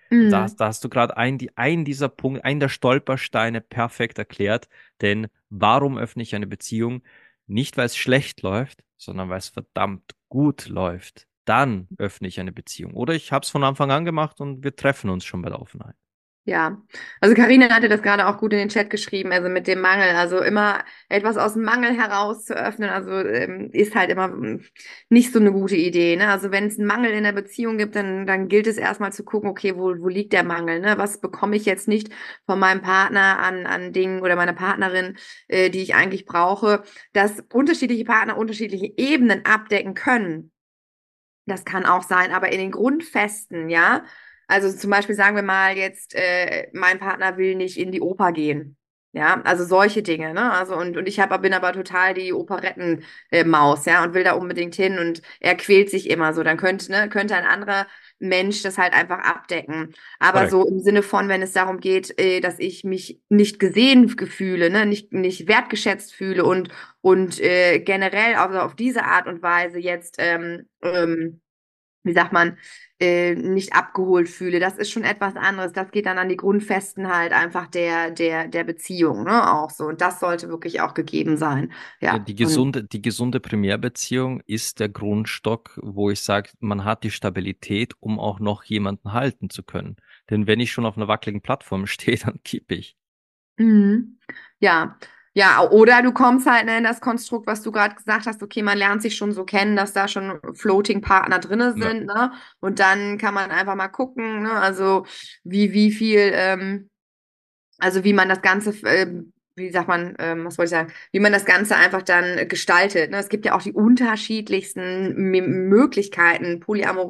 Und Mhm. da hast du gerade einen dieser Punkte, einen der Stolpersteine perfekt erklärt. Denn warum öffne ich eine Beziehung? Nicht, weil es schlecht läuft, sondern weil es verdammt gut läuft. Dann öffne ich eine Beziehung. Oder ich habe es von Anfang an gemacht und wir treffen uns schon bei der Offenheit. Ja, also Karina hatte das gerade auch gut in den Chat geschrieben, also mit dem Mangel, also immer etwas aus dem Mangel heraus zu öffnen, also ist halt immer nicht so eine gute Idee, ne? Also wenn es einen Mangel in der Beziehung gibt, dann gilt es erstmal zu gucken, okay, wo liegt der Mangel, ne? Was bekomme ich jetzt nicht von meinem Partner an Dingen oder meiner Partnerin, die ich eigentlich brauche, dass unterschiedliche Partner unterschiedliche Ebenen abdecken können. Das kann auch sein, aber in den Grundfesten, ja. Also zum Beispiel sagen wir mal jetzt, mein Partner will nicht in die Oper gehen. Ja, also solche Dinge, ne? Also und bin aber total die Operettenmaus, ja, und will da unbedingt hin und er quält sich immer so. Dann könnte ein anderer Mensch das halt einfach abdecken. Aber Korrekt. so im Sinne von, wenn es darum geht, dass ich mich nicht gesehen fühle, ne, nicht wertgeschätzt fühle und generell also auf diese Art und Weise jetzt wie sagt man, nicht abgeholt fühle. Das ist schon etwas anderes. Das geht dann an die Grundfesten halt einfach der Beziehung, ne, auch so. Und das sollte wirklich auch gegeben sein. Ja, Ja. Und die gesunde Primärbeziehung ist der Grundstock, wo ich sage, man hat die Stabilität, um auch noch jemanden halten zu können. Denn wenn ich schon auf einer wackeligen Plattform stehe, dann kippe ich. mhm. Ja. Ja, oder du kommst halt ne, in das Konstrukt, was du gerade gesagt hast, okay, man lernt sich schon so kennen, dass da schon Floating-Partner drinne Ja. sind, ne? Und dann kann man einfach mal gucken, ne? Also wie viel also wie man das Ganze, wie sagt man, was wollte ich sagen, wie man das Ganze einfach dann gestaltet. Ne? Es gibt ja auch die unterschiedlichsten Möglichkeiten,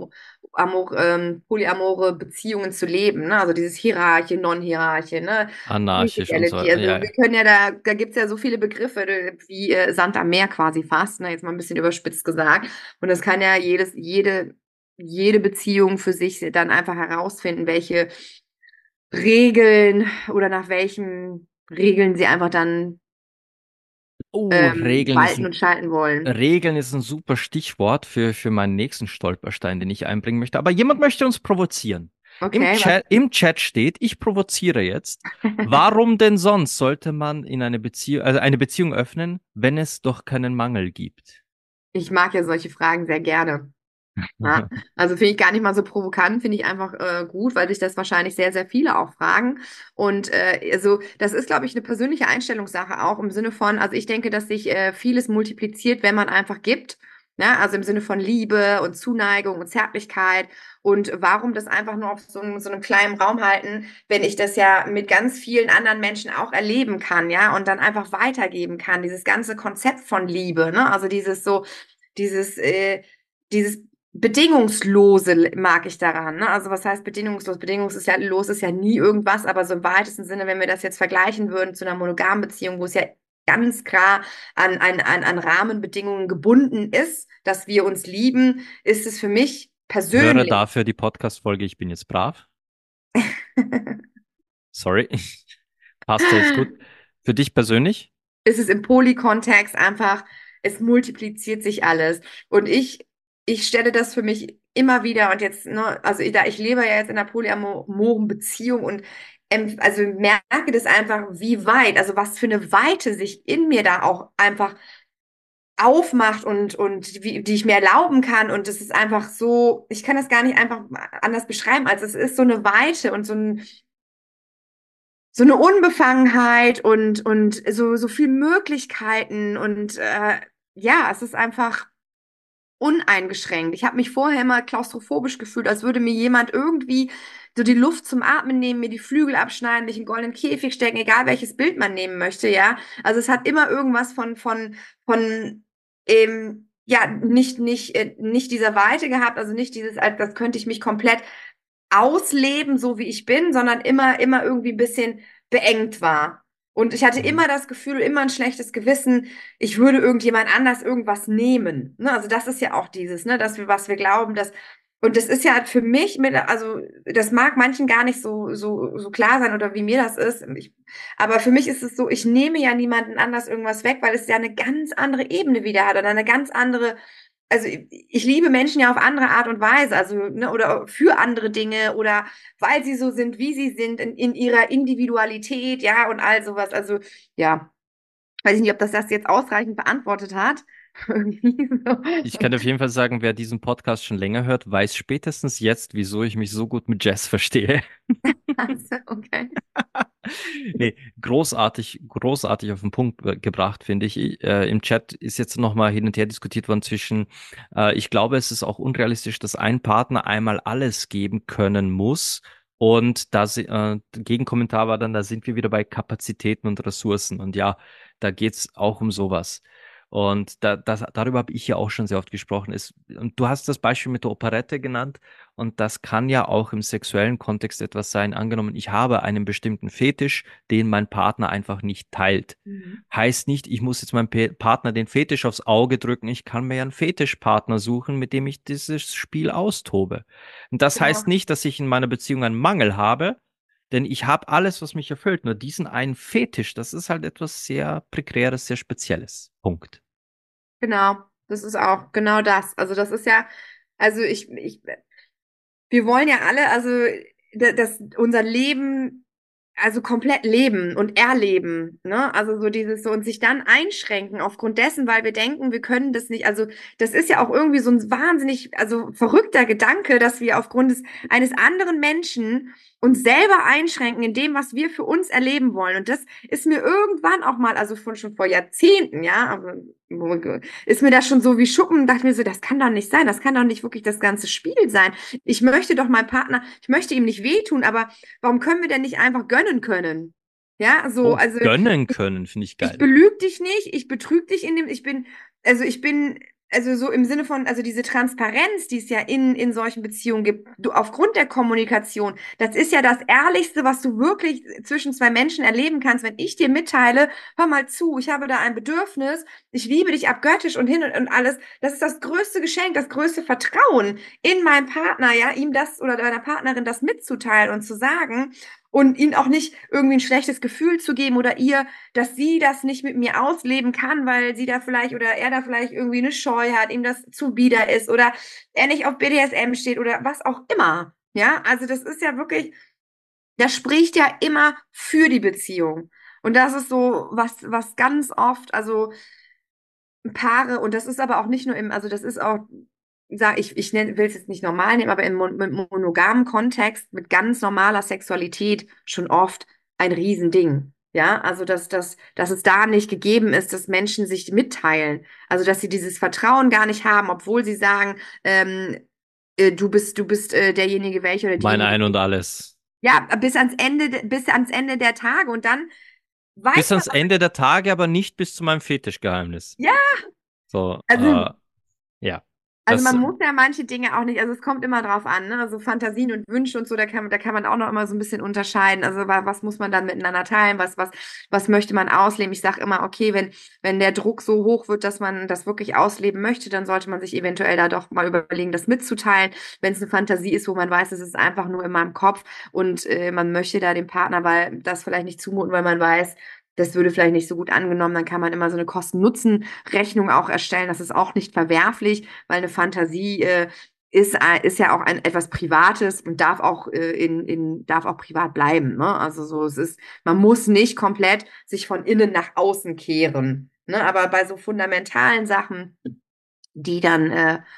polyamore Beziehungen zu leben. Ne? Also dieses Hierarchie, Non-Hierarchie, ne? Anarchisch und so. Infidelity. Ja, Also ja. wir können ja da gibt's ja so viele Begriffe, wie Sand am Meer quasi fast, ne? Jetzt mal ein bisschen überspitzt gesagt. Und das kann ja jede Beziehung für sich dann einfach herausfinden, welche Regeln oder nach welchen Regeln sie einfach dann Oh, walten und schalten wollen. Regeln ist ein super Stichwort für meinen nächsten Stolperstein, den ich einbringen möchte. Aber jemand möchte uns provozieren. Okay, was? Im Chat steht, ich provoziere jetzt. Warum denn sonst sollte man in eine Beziehung öffnen, wenn es doch keinen Mangel gibt? Ich mag ja solche Fragen sehr gerne. Ja, also finde ich gar nicht mal so provokant, finde ich einfach gut, weil sich das wahrscheinlich sehr, sehr viele auch fragen. Und also das ist, glaube ich, eine persönliche Einstellungssache auch im Sinne von, also ich denke, dass sich vieles multipliziert, wenn man einfach gibt. Ja, also im Sinne von Liebe und Zuneigung und Zärtlichkeit. Und warum das einfach nur auf so einem kleinen Raum halten, wenn ich das ja mit ganz vielen anderen Menschen auch erleben kann, ja, und dann einfach weitergeben kann. Dieses ganze Konzept von Liebe, ne? Also dieses, dieses Bedingungslose mag ich daran. Ne? Also was heißt bedingungslos? Bedingungslos ist ja nie irgendwas, aber so im weitesten Sinne, wenn wir das jetzt vergleichen würden zu einer monogamen Beziehung, wo es ja ganz klar an Rahmenbedingungen gebunden ist, dass wir uns lieben, ist es für mich Höre persönlich, dafür die Podcast-Folge Ich bin jetzt brav. Sorry. Passt ja jetzt gut. Für dich persönlich? ist es im Polykontext einfach, es multipliziert sich alles. Und ich stelle das für mich immer wieder und jetzt, ne, also ich lebe ja jetzt in einer polyamoren Beziehung und also merke das einfach, wie weit, also was für eine Weite sich in mir da auch einfach aufmacht und die ich mir erlauben kann. Und das ist einfach so, ich kann das gar nicht einfach anders beschreiben, als es ist so eine Weite und so eine Unbefangenheit und so viel Möglichkeiten und ja, es ist einfach uneingeschränkt. Ich habe mich vorher immer klaustrophobisch gefühlt, als würde mir jemand irgendwie so die Luft zum Atmen nehmen, mir die Flügel abschneiden, mich in einen goldenen Käfig stecken, egal welches Bild man nehmen möchte, ja. Also es hat immer irgendwas von ja, nicht dieser Weite gehabt, also nicht dieses, als das könnte ich mich komplett ausleben, so wie ich bin, sondern immer irgendwie ein bisschen beengt war. Und ich hatte Mhm. immer das Gefühl, immer ein schlechtes Gewissen, ich würde irgendjemand anders irgendwas nehmen. Ne? Also das ist ja auch dieses, ne, was wir glauben, und das ist ja für mich also das mag manchen gar nicht so klar sein oder wie mir das ist. Aber für mich ist es so, ich nehme ja niemanden anders irgendwas weg, weil es ja eine ganz andere Ebene wieder hat oder eine ganz andere also ich liebe Menschen ja auf andere Art und Weise, also, ne, oder für andere Dinge oder weil sie so sind, wie sie sind, in ihrer Individualität, ja, und all sowas. Also, ja, weiß ich nicht, ob das jetzt ausreichend beantwortet hat. Irgendwie Ich so. kann auf jeden Fall sagen, wer diesen Podcast schon länger hört, weiß spätestens jetzt, wieso ich mich so gut mit Jazz verstehe. Also, okay. Nee, großartig, großartig auf den Punkt gebracht, finde ich. Im Chat ist jetzt nochmal hin und her diskutiert worden zwischen, ich glaube, es ist auch unrealistisch, dass ein Partner einmal alles geben können muss. Und Gegenkommentar war dann, da sind wir wieder bei Kapazitäten und Ressourcen. Und ja, da geht's auch um sowas. Und darüber habe ich ja auch schon sehr oft gesprochen. Und du hast das Beispiel mit der Operette genannt. Und das kann ja auch im sexuellen Kontext etwas sein. Angenommen, ich habe einen bestimmten Fetisch, den mein Partner einfach nicht teilt. Mhm. Heißt nicht, ich muss jetzt meinem Partner den Fetisch aufs Auge drücken. Ich kann mir ja einen Fetischpartner suchen, mit dem ich dieses Spiel austobe. Und das heißt Genau. nicht, dass ich in meiner Beziehung einen Mangel habe, denn ich habe alles, was mich erfüllt. Nur diesen einen Fetisch, das ist halt etwas sehr Prekäres, sehr Spezielles. Punkt. Genau. Das ist auch genau das. Also das ist ja, also wir wollen ja alle, also dass unser Leben also komplett leben und erleben, ne? Also so dieses so und sich dann einschränken aufgrund dessen, weil wir denken, wir können das nicht. Also das ist ja auch irgendwie so ein wahnsinnig, also verrückter Gedanke, dass wir aufgrund eines anderen Menschen uns selber einschränken in dem, was wir für uns erleben wollen. Und das ist mir irgendwann auch mal, also schon vor Jahrzehnten, ja, aber ist mir das schon so wie Schuppen, dachte mir so, das kann doch nicht sein, das kann doch nicht wirklich das ganze Spiel sein. Ich möchte doch meinem Partner, ich möchte ihm nicht wehtun, aber warum können wir denn nicht einfach gönnen können? Ja, so, Oh, also gönnen können, finde ich ich geil. belüge dich nicht, ich betrüge dich in dem, ich bin, also so im Sinne von, also diese Transparenz, die es ja in solchen Beziehungen gibt, du, aufgrund der Kommunikation, das ist ja das Ehrlichste, was du wirklich zwischen zwei Menschen erleben kannst, wenn ich dir mitteile, hör mal zu, ich habe da ein Bedürfnis, ich liebe dich abgöttisch und hin und alles, das ist das größte Geschenk, das größte Vertrauen in meinem Partner, ja, ihm das oder deiner Partnerin das mitzuteilen und zu sagen und ihnen auch nicht irgendwie ein schlechtes Gefühl zu geben oder ihr, dass sie das nicht mit mir ausleben kann, weil sie da vielleicht oder er da vielleicht irgendwie eine Scheu hat, ihm das zuwider ist oder er nicht auf BDSM steht oder was auch immer. Ja, also das ist ja wirklich, das spricht ja immer für die Beziehung. Und das ist so was ganz oft, also Paare, und das ist aber auch nicht nur also das ist auch, ich will es jetzt nicht normal nehmen, aber im monogamen Kontext mit ganz normaler Sexualität schon oft ein Riesending. Ja, also dass es da nicht gegeben ist, dass Menschen sich mitteilen. Also dass sie dieses Vertrauen gar nicht haben, obwohl sie sagen, du bist derjenige welche oder Mein diejenige. Ein und Alles. Ja, bis ans Ende der Tage. Und dann Bis weiß man, ans Ende der Tage, aber nicht bis zu meinem Fetischgeheimnis. ja, So, also ja. also Das, man muss ja manche Dinge auch nicht, also es kommt immer drauf an, ne? Also Fantasien und Wünsche und so, da kann man auch noch immer so ein bisschen unterscheiden. Also was muss man dann miteinander teilen, was möchte man ausleben? Ich sage immer, okay, wenn der Druck so hoch wird, dass man das wirklich ausleben möchte, dann sollte man sich eventuell da doch mal überlegen, das mitzuteilen. Wenn es eine Fantasie ist, wo man weiß, es ist einfach nur in meinem Kopf und man möchte da dem Partner, weil das vielleicht nicht zumuten, weil man weiß, das würde vielleicht nicht so gut angenommen, dann kann man immer so eine Kosten-Nutzen-Rechnung auch erstellen. Das ist auch nicht verwerflich, weil eine Fantasie ist ja auch etwas Privates und darf auch darf auch privat bleiben. Ne? Also so, man muss nicht komplett sich von innen nach außen kehren. Ne? Aber bei so fundamentalen Sachen, die dann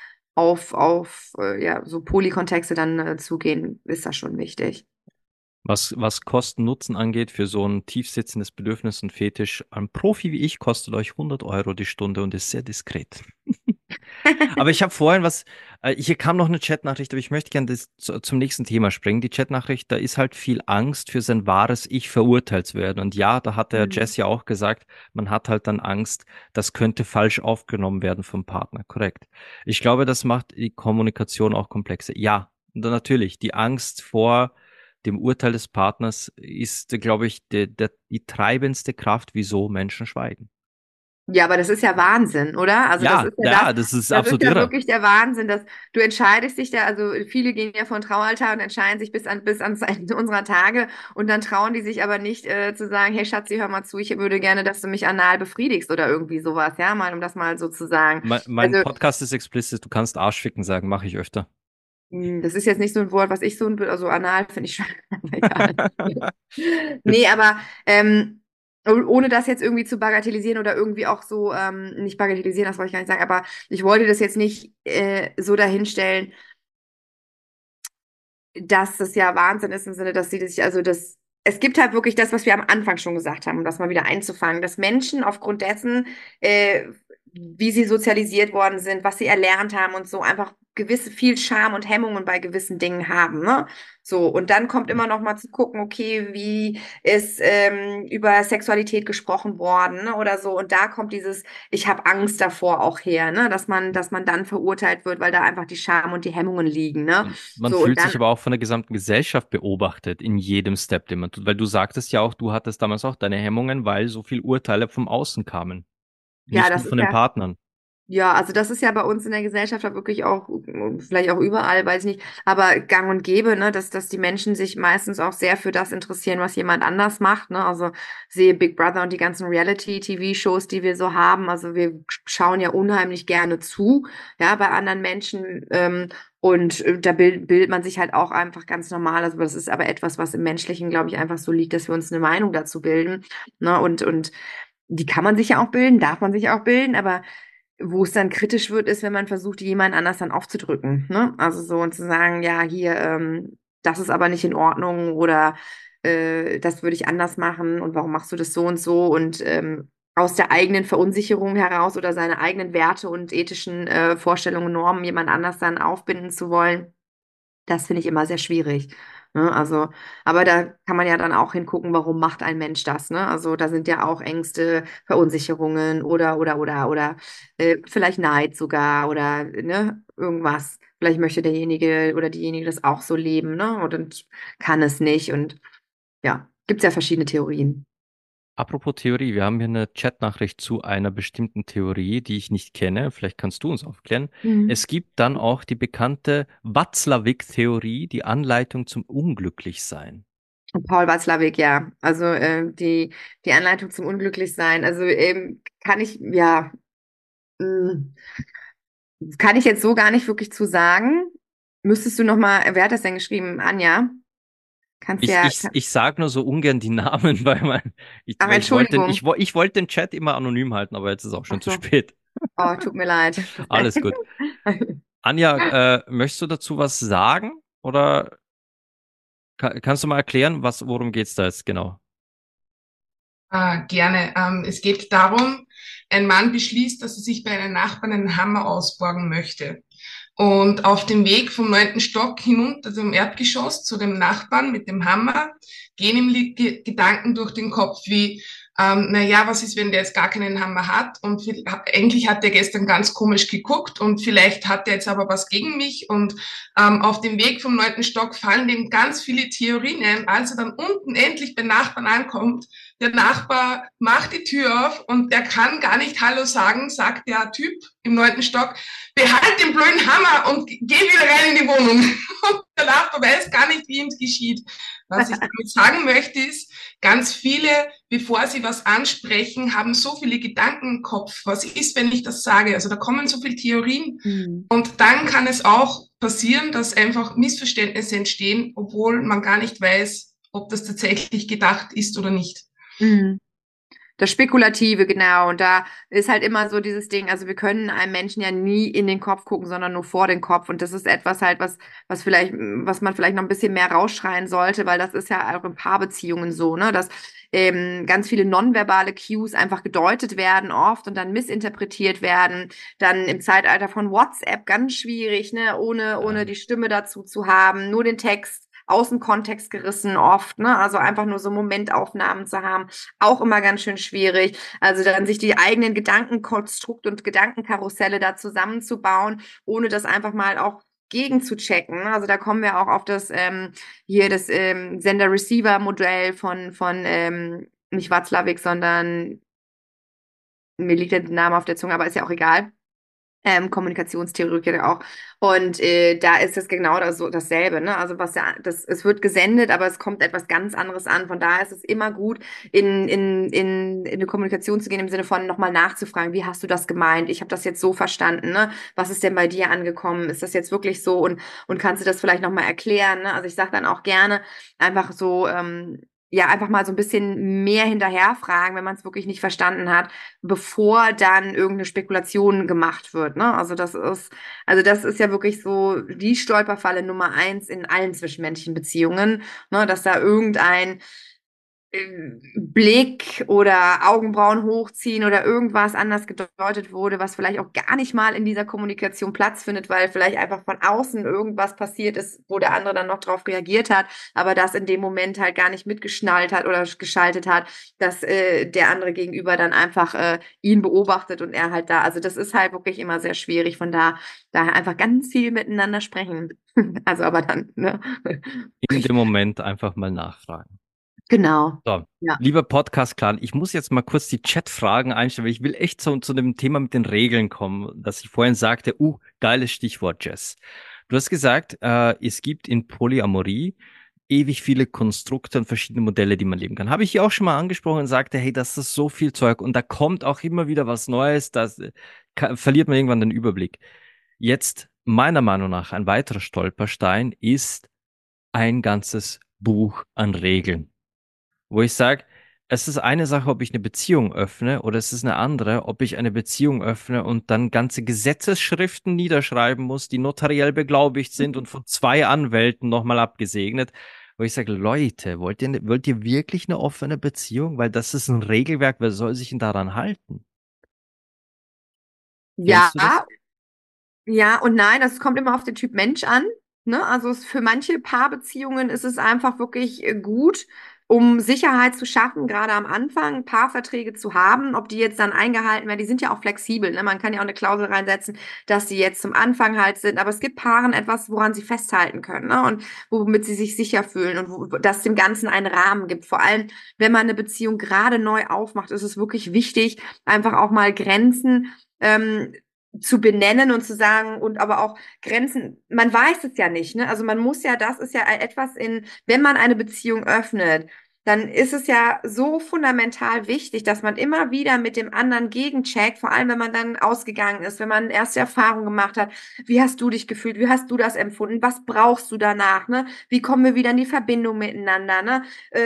auf ja, so Polykontexte dann zugehen, ist das schon wichtig. was Kosten-Nutzen angeht, für so ein tiefsitzendes Bedürfnis und Fetisch, ein Profi wie ich kostet euch 100 € die Stunde und ist sehr diskret. Aber ich habe vorhin hier kam noch eine Chatnachricht, aber ich möchte gerne zum nächsten Thema springen. Die Chatnachricht, da ist halt viel Angst für sein wahres Ich verurteilt zu werden. Und ja, da hat der Mhm. Jess ja auch gesagt, man hat halt dann Angst, das könnte falsch aufgenommen werden vom Partner. Korrekt. Ich glaube, das macht die Kommunikation auch komplexer. Ja, natürlich, die Angst vor dem Urteil des Partners ist, glaube ich, die treibendste Kraft, wieso Menschen schweigen. Ja, aber das ist ja Wahnsinn, oder? Also das Ja, ist ja ja, das ist das ist absolut ja irre. wirklich der Wahnsinn, dass du entscheidest dich da, also viele gehen ja vor den Traualtar und entscheiden sich bis ans Ende unserer Tage und dann trauen die sich aber nicht zu sagen, hey Schatzi, hör mal zu, ich würde gerne, dass du mich anal befriedigst oder irgendwie sowas, ja, mal um das mal so zu sagen. Mein Also Podcast ist explicit, du kannst Arschficken sagen, mache ich öfter. das ist jetzt nicht so ein Wort, was ich so, also anal finde ich schon, aber egal. Nee, aber ohne das jetzt irgendwie zu bagatellisieren oder irgendwie auch so, nicht bagatellisieren, das wollte ich gar nicht sagen, aber ich wollte das jetzt nicht so dahinstellen, dass das ja Wahnsinn ist im Sinne, dass sie sich, also das, es gibt halt wirklich das, was wir am Anfang schon gesagt haben, um das mal wieder einzufangen, dass Menschen aufgrund dessen, wie sie sozialisiert worden sind, was sie erlernt haben und so, einfach gewisse viel Scham und Hemmungen bei gewissen Dingen haben, ne? So, und dann kommt immer noch mal zu gucken, okay, wie ist über Sexualität gesprochen worden, ne? Oder so. Und da kommt dieses, ich habe Angst davor auch her, ne? Dass man dann verurteilt wird, weil da einfach die Scham und die Hemmungen liegen, ne? Man So, und fühlt sich dann, aber auch von der gesamten Gesellschaft beobachtet in jedem Step, den man tut. Weil du sagtest ja auch, du hattest damals auch deine Hemmungen, weil so viel Urteile vom Außen kamen. ja, Nicht nur das von ist den ja, Partnern. ja, also das ist ja bei uns in der Gesellschaft auch wirklich auch, vielleicht auch überall, weiß ich nicht, aber gang und gäbe, ne, dass die Menschen sich meistens auch sehr für das interessieren, was jemand anders macht, ne, also sehe Big Brother und die ganzen Reality-TV-Shows, die wir so haben, also wir schauen ja unheimlich gerne zu, ja, bei anderen Menschen, und da bildet man sich halt auch einfach ganz normal, also das ist aber etwas, was im Menschlichen, glaube ich, einfach so liegt, dass wir uns eine Meinung dazu bilden, ne, und die kann man sich ja auch bilden, darf man sich auch bilden, aber wo es dann kritisch wird, ist, wenn man versucht, jemand anders dann aufzudrücken, ne? Also so und zu sagen, ja, hier, das ist aber nicht in Ordnung oder das würde ich anders machen und warum machst du das so und so und aus der eigenen Verunsicherung heraus oder seine eigenen Werte und ethischen Vorstellungen, Normen jemand anders dann aufbinden zu wollen. Das finde ich immer sehr schwierig. Ne? Also, aber da kann man ja dann auch hingucken, warum macht ein Mensch das, ne? Also da sind ja auch Ängste, Verunsicherungen oder vielleicht Neid sogar oder ne, irgendwas. Vielleicht möchte derjenige oder diejenige das auch so leben, ne? Und kann es nicht. Und ja, gibt es ja verschiedene Theorien. Apropos Theorie, wir haben hier eine Chatnachricht zu einer bestimmten Theorie, die ich nicht kenne. Vielleicht kannst du uns aufklären. Mhm. Es gibt dann auch die bekannte Watzlawick-Theorie, die Anleitung zum Unglücklichsein. Und Paul Watzlawick, ja. Also die Anleitung zum Unglücklichsein. Also kann ich, ja. Mh. Kann ich jetzt so gar nicht wirklich zu sagen. Müsstest du noch mal, wer hat das denn geschrieben? Anja? Kannst ja, Ich sage nur so ungern die Namen, ach, weil Entschuldigung. ich wollte den Chat immer anonym halten, aber jetzt ist auch Ach schon zu so. spät. Oh, tut mir leid. Alles gut. Anja, möchtest du dazu was sagen? Oder kannst du mal erklären, worum geht's da jetzt genau? Gerne. Es geht darum, ein Mann beschließt, dass er sich bei einem Nachbarn einen Hammer ausborgen möchte. Und auf dem Weg vom 9. Stock hinunter zum Erdgeschoss zu dem Nachbarn mit dem Hammer gehen ihm Gedanken durch den Kopf wie, na ja, was ist, wenn der jetzt gar keinen Hammer hat? Und eigentlich hat der gestern ganz komisch geguckt und vielleicht hat der jetzt aber was gegen mich. Und auf dem Weg vom 9. Stock fallen dem ganz viele Theorien ein. Als er dann unten endlich beim Nachbarn ankommt, der Nachbar macht die Tür auf und er kann gar nicht Hallo sagen, sagt der Typ im 9. Stock, behalt den blöden Hammer und geh wieder rein in die Wohnung. Und der Nachbar weiß gar nicht, wie ihm es geschieht. Was ich damit sagen möchte, ist, ganz viele, bevor sie was ansprechen, haben so viele Gedanken im Kopf. Was ist, wenn ich das sage? Also da kommen so viele Theorien. Hm. Und dann kann es auch passieren, dass einfach Missverständnisse entstehen, obwohl man gar nicht weiß, ob das tatsächlich gedacht ist oder nicht. Hm. Das Spekulative, genau. Und da ist halt immer so dieses Ding, also wir können einem Menschen ja nie in den Kopf gucken, sondern nur vor den Kopf. Und das ist etwas halt, was vielleicht, was man vielleicht noch ein bisschen mehr rausschreien sollte, weil das ist ja auch in Paarbeziehungen so, ne, dass ganz viele nonverbale Cues einfach gedeutet werden oft und dann missinterpretiert werden. Dann im Zeitalter von WhatsApp ganz schwierig, ne, ohne Ja. die Stimme dazu zu haben, nur den Text. Aus dem Kontext gerissen oft, ne? Also einfach nur so Momentaufnahmen zu haben auch immer ganz schön schwierig. Also dann sich die eigenen Gedankenkonstrukt und Gedankenkarusselle da zusammenzubauen, ohne das einfach mal auch gegen zu checken. Also da kommen wir auch auf das hier das Sender-Receiver-Modell von nicht Watzlawick, sondern mir liegt der Name auf der Zunge, aber ist ja auch egal. Kommunikationstheoretiker auch. Und da ist es genau dasselbe, ne? Also es wird gesendet, aber es kommt etwas ganz anderes an. Von daher ist es immer gut, in eine Kommunikation zu gehen, im Sinne von nochmal nachzufragen, wie hast du das gemeint? Ich habe das jetzt so verstanden, ne? Was ist denn bei dir angekommen? Ist das jetzt wirklich so? Und kannst du das vielleicht nochmal erklären? Ne? Also ich sage dann auch gerne einfach so, ja, einfach mal so ein bisschen mehr hinterherfragen, wenn man es wirklich nicht verstanden hat, bevor dann irgendeine Spekulation gemacht wird, ne? Also das ist ja wirklich so die Stolperfalle Nummer eins in allen zwischenmenschlichen Beziehungen, ne? Dass da irgendein Blick oder Augenbrauen hochziehen oder irgendwas anders gedeutet wurde, was vielleicht auch gar nicht mal in dieser Kommunikation Platz findet, weil vielleicht einfach von außen irgendwas passiert ist, wo der andere dann noch drauf reagiert hat, aber das in dem Moment halt gar nicht mitgeschnallt hat oder geschaltet hat, dass der andere gegenüber dann einfach ihn beobachtet und er halt da. Also das ist halt wirklich immer sehr schwierig. Von daher einfach ganz viel miteinander sprechen. Also aber dann, ne? In dem Moment einfach mal nachfragen. Genau. So, Ja. lieber Podcast-Clan, ich muss jetzt mal kurz die Chat-Fragen einstellen, weil ich will echt zu dem Thema mit den Regeln kommen, das ich vorhin sagte. Geiles Stichwort, Jess. Du hast gesagt, es gibt in Polyamorie ewig viele Konstrukte und verschiedene Modelle, die man leben kann. Habe ich hier auch schon mal angesprochen und sagte, hey, das ist so viel Zeug und da kommt auch immer wieder was Neues, verliert man irgendwann den Überblick. Jetzt, meiner Meinung nach, ein weiterer Stolperstein ist ein ganzes Buch an Regeln, wo ich sage, es ist eine Sache, ob ich eine Beziehung öffne, oder es ist eine andere, ob ich eine Beziehung öffne und dann ganze Gesetzesschriften niederschreiben muss, die notariell beglaubigt sind und von zwei Anwälten nochmal abgesegnet. Wo ich sage, Leute, wollt ihr wirklich eine offene Beziehung? Weil das ist ein Regelwerk, wer soll sich denn daran halten? Ja, Kennst du das? ja und nein, das kommt immer auf den Typ Mensch an. Ne? Also für manche Paarbeziehungen ist es einfach wirklich gut, um Sicherheit zu schaffen, gerade am Anfang, Paarverträge zu haben, ob die jetzt dann eingehalten werden, die sind ja auch flexibel. Ne? Man kann ja auch eine Klausel reinsetzen, dass die jetzt zum Anfang halt sind, aber es gibt Paaren etwas, woran sie festhalten können, ne? Und womit sie sich sicher fühlen und dass dem Ganzen einen Rahmen gibt. Vor allem, wenn man eine Beziehung gerade neu aufmacht, ist es wirklich wichtig, einfach auch mal Grenzen zu benennen und zu sagen und aber auch Grenzen, man weiß es ja nicht, ne? Also man muss ja, das ist ja etwas wenn man eine Beziehung öffnet, dann ist es ja so fundamental wichtig, dass man immer wieder mit dem anderen gegencheckt, vor allem wenn man dann ausgegangen ist, wenn man erste Erfahrungen gemacht hat. Wie hast du dich gefühlt? Wie hast du das empfunden? Was brauchst du danach, ne? Wie kommen wir wieder in die Verbindung miteinander, ne?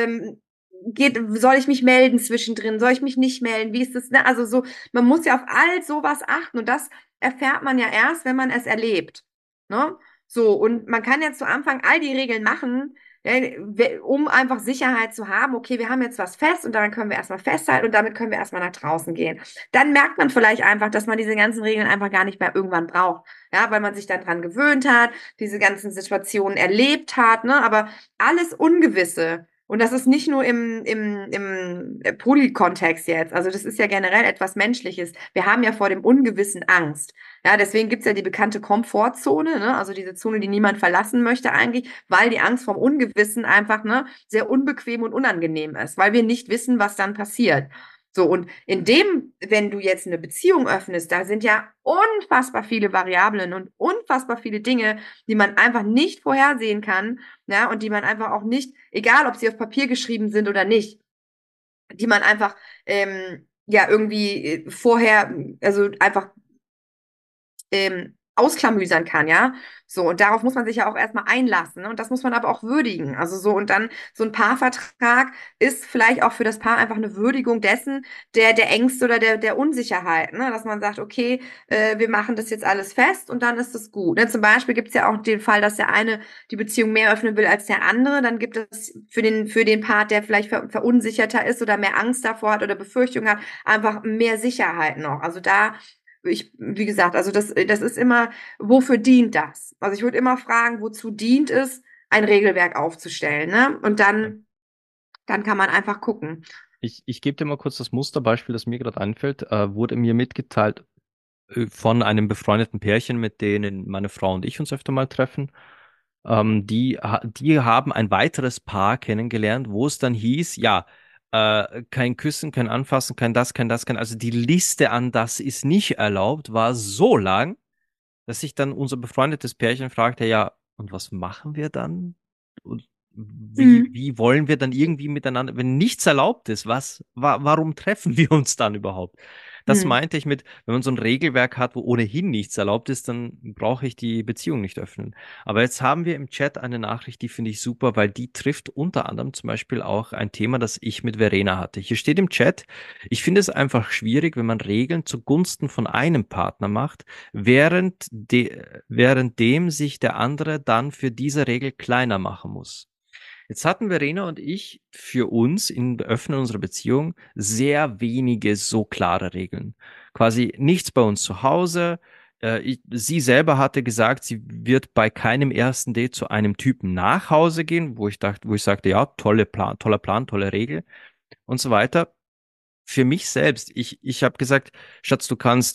Soll ich mich melden zwischendrin? Soll ich mich nicht melden? Wie ist das, ne? Also so, man muss ja auf all sowas achten und das erfährt man ja erst, wenn man es erlebt. Ne? So, und man kann ja zu Anfang all die Regeln machen, ja, um einfach Sicherheit zu haben. Okay, wir haben jetzt was fest und daran können wir erstmal festhalten und damit können wir erstmal nach draußen gehen. Dann merkt man vielleicht einfach, dass man diese ganzen Regeln einfach gar nicht mehr irgendwann braucht. Ja, weil man sich dann dran gewöhnt hat, diese ganzen Situationen erlebt hat, ne? Aber alles Ungewisse. Und das ist nicht nur im Poly-Kontext jetzt. Also das ist ja generell etwas Menschliches. Wir haben ja vor dem Ungewissen Angst. Ja, deswegen gibt's ja die bekannte Komfortzone, ne? Also diese Zone, die niemand verlassen möchte eigentlich, weil die Angst vom Ungewissen einfach, ne, sehr unbequem und unangenehm ist, weil wir nicht wissen, was dann passiert. So, und wenn du jetzt eine Beziehung öffnest, da sind ja unfassbar viele Variablen und unfassbar viele Dinge, die man einfach nicht vorhersehen kann, ja, und die man einfach auch nicht, egal ob sie auf Papier geschrieben sind oder nicht, die man einfach ja irgendwie vorher, also einfach ausklamüsern kann, ja. So, und darauf muss man sich ja auch erstmal einlassen, ne? Und das muss man aber auch würdigen. Also so, und dann so ein Paarvertrag ist vielleicht auch für das Paar einfach eine Würdigung dessen, der Ängste oder der Unsicherheit, ne? Dass man sagt, okay, wir machen das jetzt alles fest und dann ist es gut. Ne? Zum Beispiel gibt es ja auch den Fall, dass der eine die Beziehung mehr öffnen will als der andere. Dann gibt es für den Part, der vielleicht verunsicherter ist oder mehr Angst davor hat oder Befürchtung hat, einfach mehr Sicherheit noch. Also wie gesagt, also das ist immer, wofür dient das? Also ich würde immer fragen, wozu dient es, ein Regelwerk aufzustellen, ne? Und dann kann man einfach gucken. Ich gebe dir mal kurz das Musterbeispiel, das mir gerade einfällt. Wurde mir mitgeteilt von einem befreundeten Pärchen, mit denen meine Frau und ich uns öfter mal treffen. Die haben ein weiteres Paar kennengelernt, wo es dann hieß, ja, kein Küssen, kein Anfassen, kein das, kein das, kein. Also die Liste an das ist nicht erlaubt, war so lang, dass sich dann unser befreundetes Pärchen fragte, ja, und was machen wir dann? Und Mhm. wie wollen wir dann irgendwie miteinander, wenn nichts erlaubt ist, warum treffen wir uns dann überhaupt? Das Mhm. meinte ich mit, wenn man so ein Regelwerk hat, wo ohnehin nichts erlaubt ist, dann brauche ich die Beziehung nicht öffnen. Aber jetzt haben wir im Chat eine Nachricht, die finde ich super, weil die trifft unter anderem zum Beispiel auch ein Thema, das ich mit Verena hatte. Hier steht im Chat, ich finde es einfach schwierig, wenn man Regeln zugunsten von einem Partner macht, währenddem sich der andere dann für diese Regel kleiner machen muss. Jetzt hatten Verena und ich für uns im Öffnen unserer Beziehung sehr wenige so klare Regeln. Quasi nichts bei uns zu Hause. Sie selber hatte gesagt, sie wird bei keinem ersten Date zu einem Typen nach Hause gehen, wo ich sagte, ja, toller Plan, tolle Regel und so weiter. Für mich selbst, ich habe gesagt, Schatz,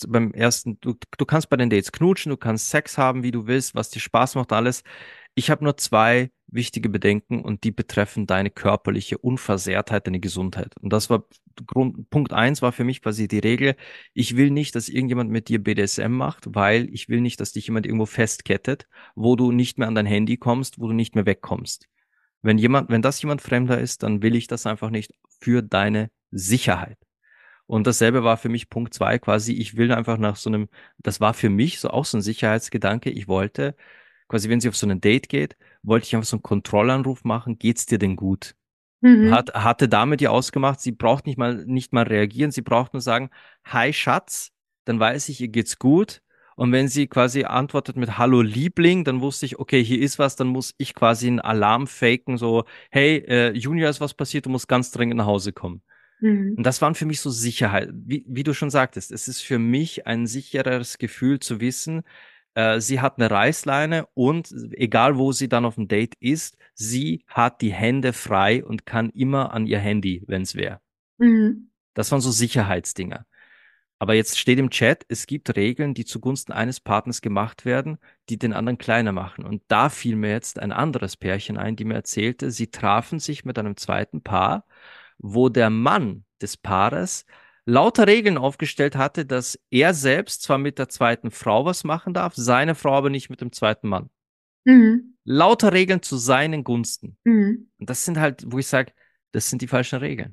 du kannst bei den Dates knutschen, du kannst Sex haben, wie du willst, was dir Spaß macht, alles. Ich habe nur zwei wichtige Bedenken und die betreffen deine körperliche Unversehrtheit, deine Gesundheit. Und das war Punkt eins war für mich quasi die Regel. Ich will nicht, dass irgendjemand mit dir BDSM macht, weil ich will nicht, dass dich jemand irgendwo festkettet, wo du nicht mehr an dein Handy kommst, wo du nicht mehr wegkommst. Wenn das jemand Fremder ist, dann will ich das einfach nicht für deine Sicherheit. Und dasselbe war für mich Punkt zwei quasi. Ich will einfach nach so einem, das war für mich so auch so ein Sicherheitsgedanke. Ich wollte quasi, wenn sie auf so ein Date geht, wollte ich einfach so einen Kontrollanruf machen. Geht's dir denn gut? Mhm. Hatte damit ihr ausgemacht, sie braucht nicht mal reagieren. Sie braucht nur sagen, Hi Schatz, dann weiß ich, ihr geht's gut. Und wenn sie quasi antwortet mit Hallo Liebling, dann wusste ich, okay, hier ist was, dann muss ich quasi einen Alarm faken, so, hey, Junior, ist was passiert, du musst ganz dringend nach Hause kommen. Mhm. Und das waren für mich so Sicherheit, wie du schon sagtest. Es ist für mich ein sichereres Gefühl zu wissen, sie hat eine Reißleine und egal wo sie dann auf dem Date ist, sie hat die Hände frei und kann immer an ihr Handy, wenn es wäre. Mhm. Das waren so Sicherheitsdinger. Aber jetzt steht im Chat, es gibt Regeln, die zugunsten eines Partners gemacht werden, die den anderen kleiner machen. Und da fiel mir jetzt ein anderes Pärchen ein, die mir erzählte, sie trafen sich mit einem zweiten Paar, wo der Mann des Paares lauter Regeln aufgestellt hatte, dass er selbst zwar mit der zweiten Frau was machen darf, seine Frau aber nicht mit dem zweiten Mann. Mhm. Lauter Regeln zu seinen Gunsten. Mhm. Und das sind halt, wo ich sage, das sind die falschen Regeln.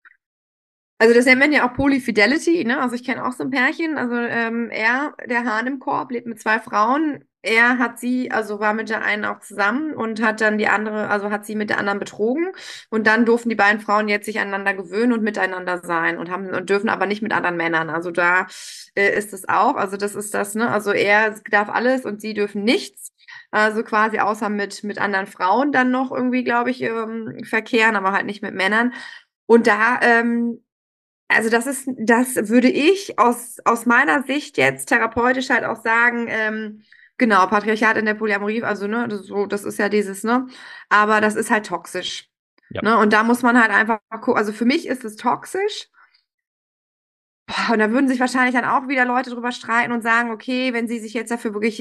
Also das nennt man ja auch Polyfidelity, ne? Also ich kenne auch so ein Pärchen. Also er, der Hahn im Korb, lebt mit zwei Frauen. Er hat sie, also war mit der einen auch zusammen und hat dann die andere, also hat sie mit der anderen betrogen. Und dann durften die beiden Frauen jetzt sich aneinander gewöhnen und miteinander sein und haben und dürfen aber nicht mit anderen Männern. Also da ist es auch. Also das ist das, ne? Also er darf alles und sie dürfen nichts. Also quasi außer mit anderen Frauen dann noch irgendwie, glaube ich, verkehren, aber halt nicht mit Männern. Und da also das würde ich aus meiner Sicht jetzt therapeutisch halt auch sagen, genau, Patriarchat in der Polyamorie, also ne, das ist ja dieses, ne, aber das ist halt toxisch. Ja. Ne, und da muss man halt einfach gucken, also für mich ist es toxisch. Boah, und da würden sich wahrscheinlich dann auch wieder Leute drüber streiten und sagen, okay, wenn sie sich jetzt dafür wirklich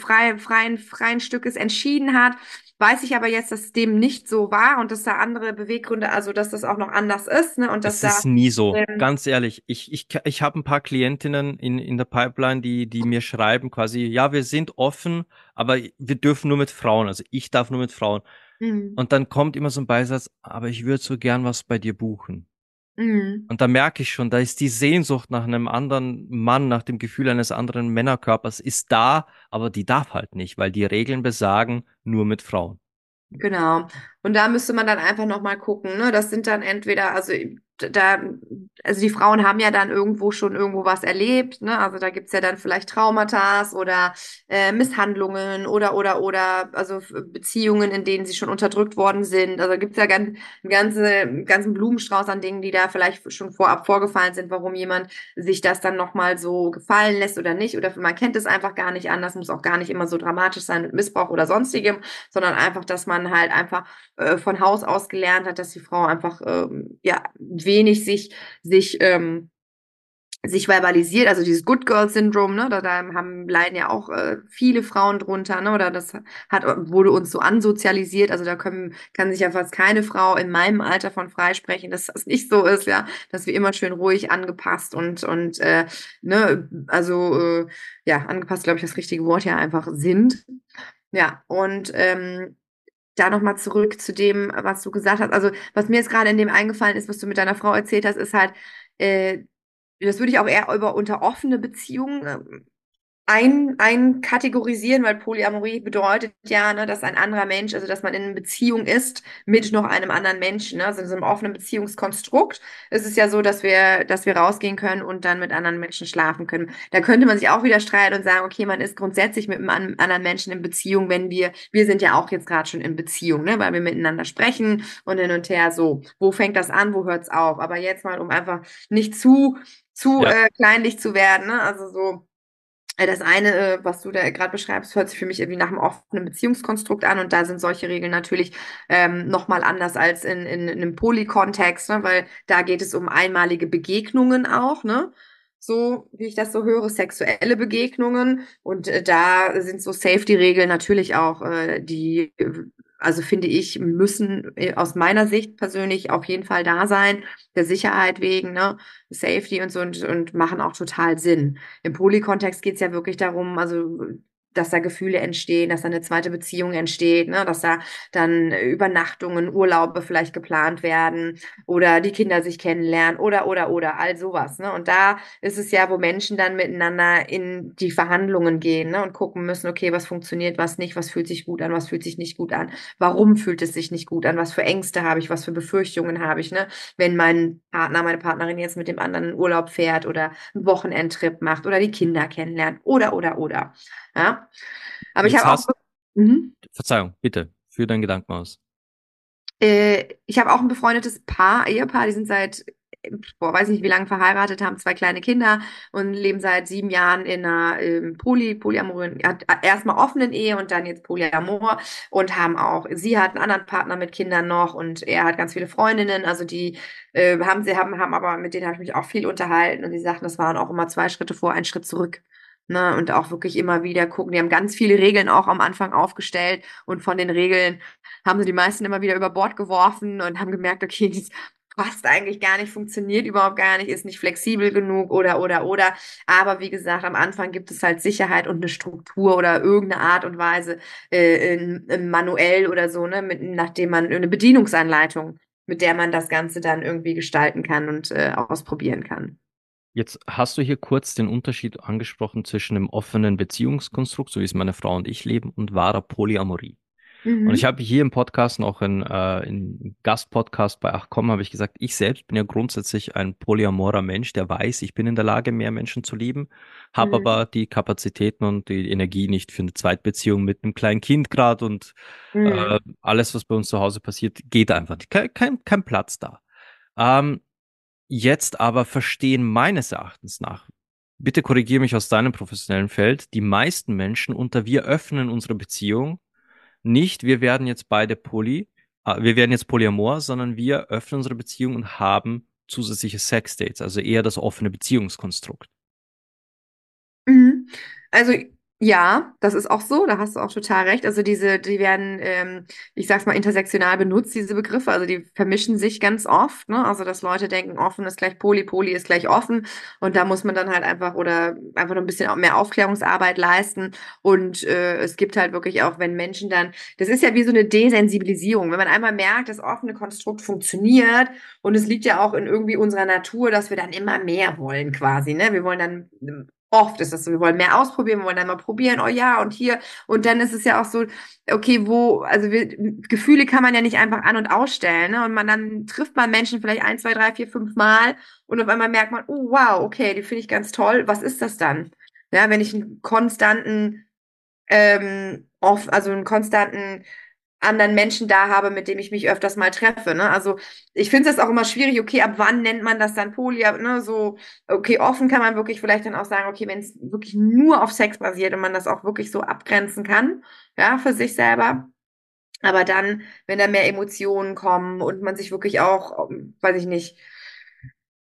freien Stückes entschieden hat, weiß ich aber jetzt, dass es dem nicht so war und dass da andere Beweggründe, also dass das auch noch anders ist, ne, und dass Es da ist nie so. ähm, Ganz ehrlich, ich habe ein paar Klientinnen in der Pipeline, die mir schreiben quasi, ja, wir sind offen, aber wir dürfen nur mit Frauen. Also ich darf nur mit Frauen. mhm. Und dann kommt immer so ein Beisatz, aber ich würde so gern was bei dir buchen. Mhm. Und da merke ich schon, da ist die Sehnsucht nach einem anderen Mann, nach dem Gefühl eines anderen Männerkörpers, ist da, aber die darf halt nicht, weil die Regeln besagen, nur mit Frauen. Genau. Und da müsste man dann einfach nochmal gucken, ne? Das sind dann entweder, da, also die Frauen haben ja dann irgendwo schon irgendwo was erlebt, ne? Also da gibt's ja dann vielleicht Traumata oder Misshandlungen oder also Beziehungen, in denen sie schon unterdrückt worden sind. Also gibt's ja einen ganzen Blumenstrauß an Dingen, die da vielleicht schon vorab vorgefallen sind, warum jemand sich das dann nochmal so gefallen lässt oder nicht. Oder man kennt es einfach gar nicht anders, muss auch gar nicht immer so dramatisch sein mit Missbrauch oder sonstigem, sondern einfach, dass man halt einfach von Haus aus gelernt hat, dass die Frau einfach ja wenig sich sich verbalisiert, also dieses Good Girl Syndrom, ne, da leiden ja auch viele Frauen drunter, ne, oder wurde uns so ansozialisiert, also kann sich ja fast keine Frau in meinem Alter von freisprechen, dass das nicht so ist, ja, dass wir immer schön ruhig angepasst und ne, also ja, angepasst, glaube ich, das richtige Wort ja einfach sind. Ja, und da nochmal zurück zu dem, was du gesagt hast. Also, was mir jetzt gerade in dem eingefallen ist, was du mit deiner Frau erzählt hast, ist halt, äh, das würde ich auch eher unter offene Beziehungen einkategorisieren, weil Polyamorie bedeutet ja, ne, dass ein anderer Mensch, also dass man in einer Beziehung ist mit noch einem anderen Menschen, ne? Also in so einem offenen Beziehungskonstrukt ist es ja so, dass wir rausgehen können und dann mit anderen Menschen schlafen können. Da könnte man sich auch wieder streiten und sagen, okay, man ist grundsätzlich mit einem anderen Menschen in Beziehung, wenn wir sind ja auch jetzt gerade schon in Beziehung, ne, weil wir miteinander sprechen und hin und her so. Wo fängt das an, wo hört's auf? Aber jetzt mal, um einfach nicht zu Ja, kleinlich zu werden, ne? Also so das eine, was du da gerade beschreibst, hört sich für mich irgendwie nach einem offenen Beziehungskonstrukt an und da sind solche Regeln natürlich nochmal anders als in einem Poly-Kontext, ne? Weil da geht es um einmalige Begegnungen auch, ne? So, wie ich das so höre, sexuelle Begegnungen und da sind so Safety-Regeln natürlich auch, also finde ich, müssen aus meiner Sicht persönlich auf jeden Fall da sein, der Sicherheit wegen, ne? Safety und so und machen auch total Sinn. Im Poly-Kontext geht es ja wirklich darum, also dass da Gefühle entstehen, dass da eine zweite Beziehung entsteht, ne? Dass da dann Übernachtungen, Urlaube vielleicht geplant werden oder die Kinder sich kennenlernen oder all sowas, ne? Und da ist es ja, wo Menschen dann miteinander in die Verhandlungen gehen, ne? Und gucken müssen, okay, was funktioniert, was nicht, was fühlt sich gut an, was fühlt sich nicht gut an, warum fühlt es sich nicht gut an, was für Ängste habe ich, was für Befürchtungen habe ich, ne? Wenn mein Partner, meine Partnerin jetzt mit dem anderen in Urlaub fährt oder einen Wochenendtrip macht oder die Kinder kennenlernt oder. Ja. Aber ich jetzt habe auch, hast, mhm. Verzeihung, bitte, führ deinen Gedanken aus. Ich habe auch ein befreundetes Ehepaar, die sind seit, weiß nicht wie lange verheiratet, haben zwei kleine Kinder und leben seit 7 Jahren in einer Polyamoren, erstmal offenen Ehe und dann jetzt Polyamor und sie hat einen anderen Partner mit Kindern noch und er hat ganz viele Freundinnen, also die haben aber, mit denen habe ich mich auch viel unterhalten und die sagten, das waren auch immer 2 Schritte vor, 1 Schritt zurück. Ne, und auch wirklich immer wieder gucken. Die haben ganz viele Regeln auch am Anfang aufgestellt und von den Regeln haben sie die meisten immer wieder über Bord geworfen und haben gemerkt, okay, das passt eigentlich gar nicht, funktioniert überhaupt gar nicht, ist nicht flexibel genug oder. Aber wie gesagt, am Anfang gibt es halt Sicherheit und eine Struktur oder irgendeine Art und Weise, manuell oder so, ne, nachdem man eine Bedienungsanleitung, mit der man das Ganze dann irgendwie gestalten kann und ausprobieren kann. Jetzt hast du hier kurz den Unterschied angesprochen zwischen dem offenen Beziehungskonstrukt, so wie es meine Frau und ich leben, und wahrer Polyamorie. Und ich Mhm. habe hier im Podcast, noch in Gastpodcast bei Achcom, habe ich gesagt, ich selbst bin ja grundsätzlich ein polyamorer Mensch, der weiß, ich bin in der Lage, mehr Menschen zu lieben, habe Mhm. aber die Kapazitäten und die Energie nicht für eine Zweitbeziehung mit einem kleinen Kind gerade und Mhm. alles, was bei uns zu Hause passiert, geht einfach nicht. Kein Platz da. Ähm, Jetzt aber verstehen meines Erachtens nach, bitte korrigiere mich aus deinem professionellen Feld, die meisten Menschen unter wir öffnen unsere Beziehung nicht, wir werden jetzt beide wir werden jetzt Polyamor, sondern wir öffnen unsere Beziehung und haben zusätzliche Sexdates, also eher das offene Beziehungskonstrukt. Mhm. Also ja, das ist auch so, da hast du auch total recht. Also die werden, ich sag's mal, intersektional benutzt, diese Begriffe. Also die vermischen sich ganz oft, ne? Also dass Leute denken, offen ist gleich Poly, Poly ist gleich offen. Und da muss man dann halt einfach noch ein bisschen mehr Aufklärungsarbeit leisten. Und es gibt halt wirklich auch, wenn Menschen dann, das ist ja wie so eine Desensibilisierung. Wenn man einmal merkt, das offene Konstrukt funktioniert und es liegt ja auch in irgendwie unserer Natur, dass wir dann immer mehr wollen quasi, ne? Wir wollen dann oft ist das so, wir wollen mehr ausprobieren, wir wollen dann mal probieren, oh ja, und hier. Und dann ist es ja auch so, okay, Gefühle kann man ja nicht einfach an- und ausstellen, ne? Und dann trifft man Menschen vielleicht 1, 2, 3, 4, 5 Mal und auf einmal merkt man, oh wow, okay, die finde ich ganz toll. Was ist das dann? Ja, wenn ich einen konstanten also einen konstanten anderen Menschen da habe, mit dem ich mich öfters mal treffe. Ne? Also ich finde es auch immer schwierig, okay, ab wann nennt man das dann Poly, ne? So, okay, offen kann man wirklich vielleicht dann auch sagen, okay, wenn es wirklich nur auf Sex basiert und man das auch wirklich so abgrenzen kann, ja, für sich selber. Aber dann, wenn da mehr Emotionen kommen und man sich wirklich auch, weiß ich nicht,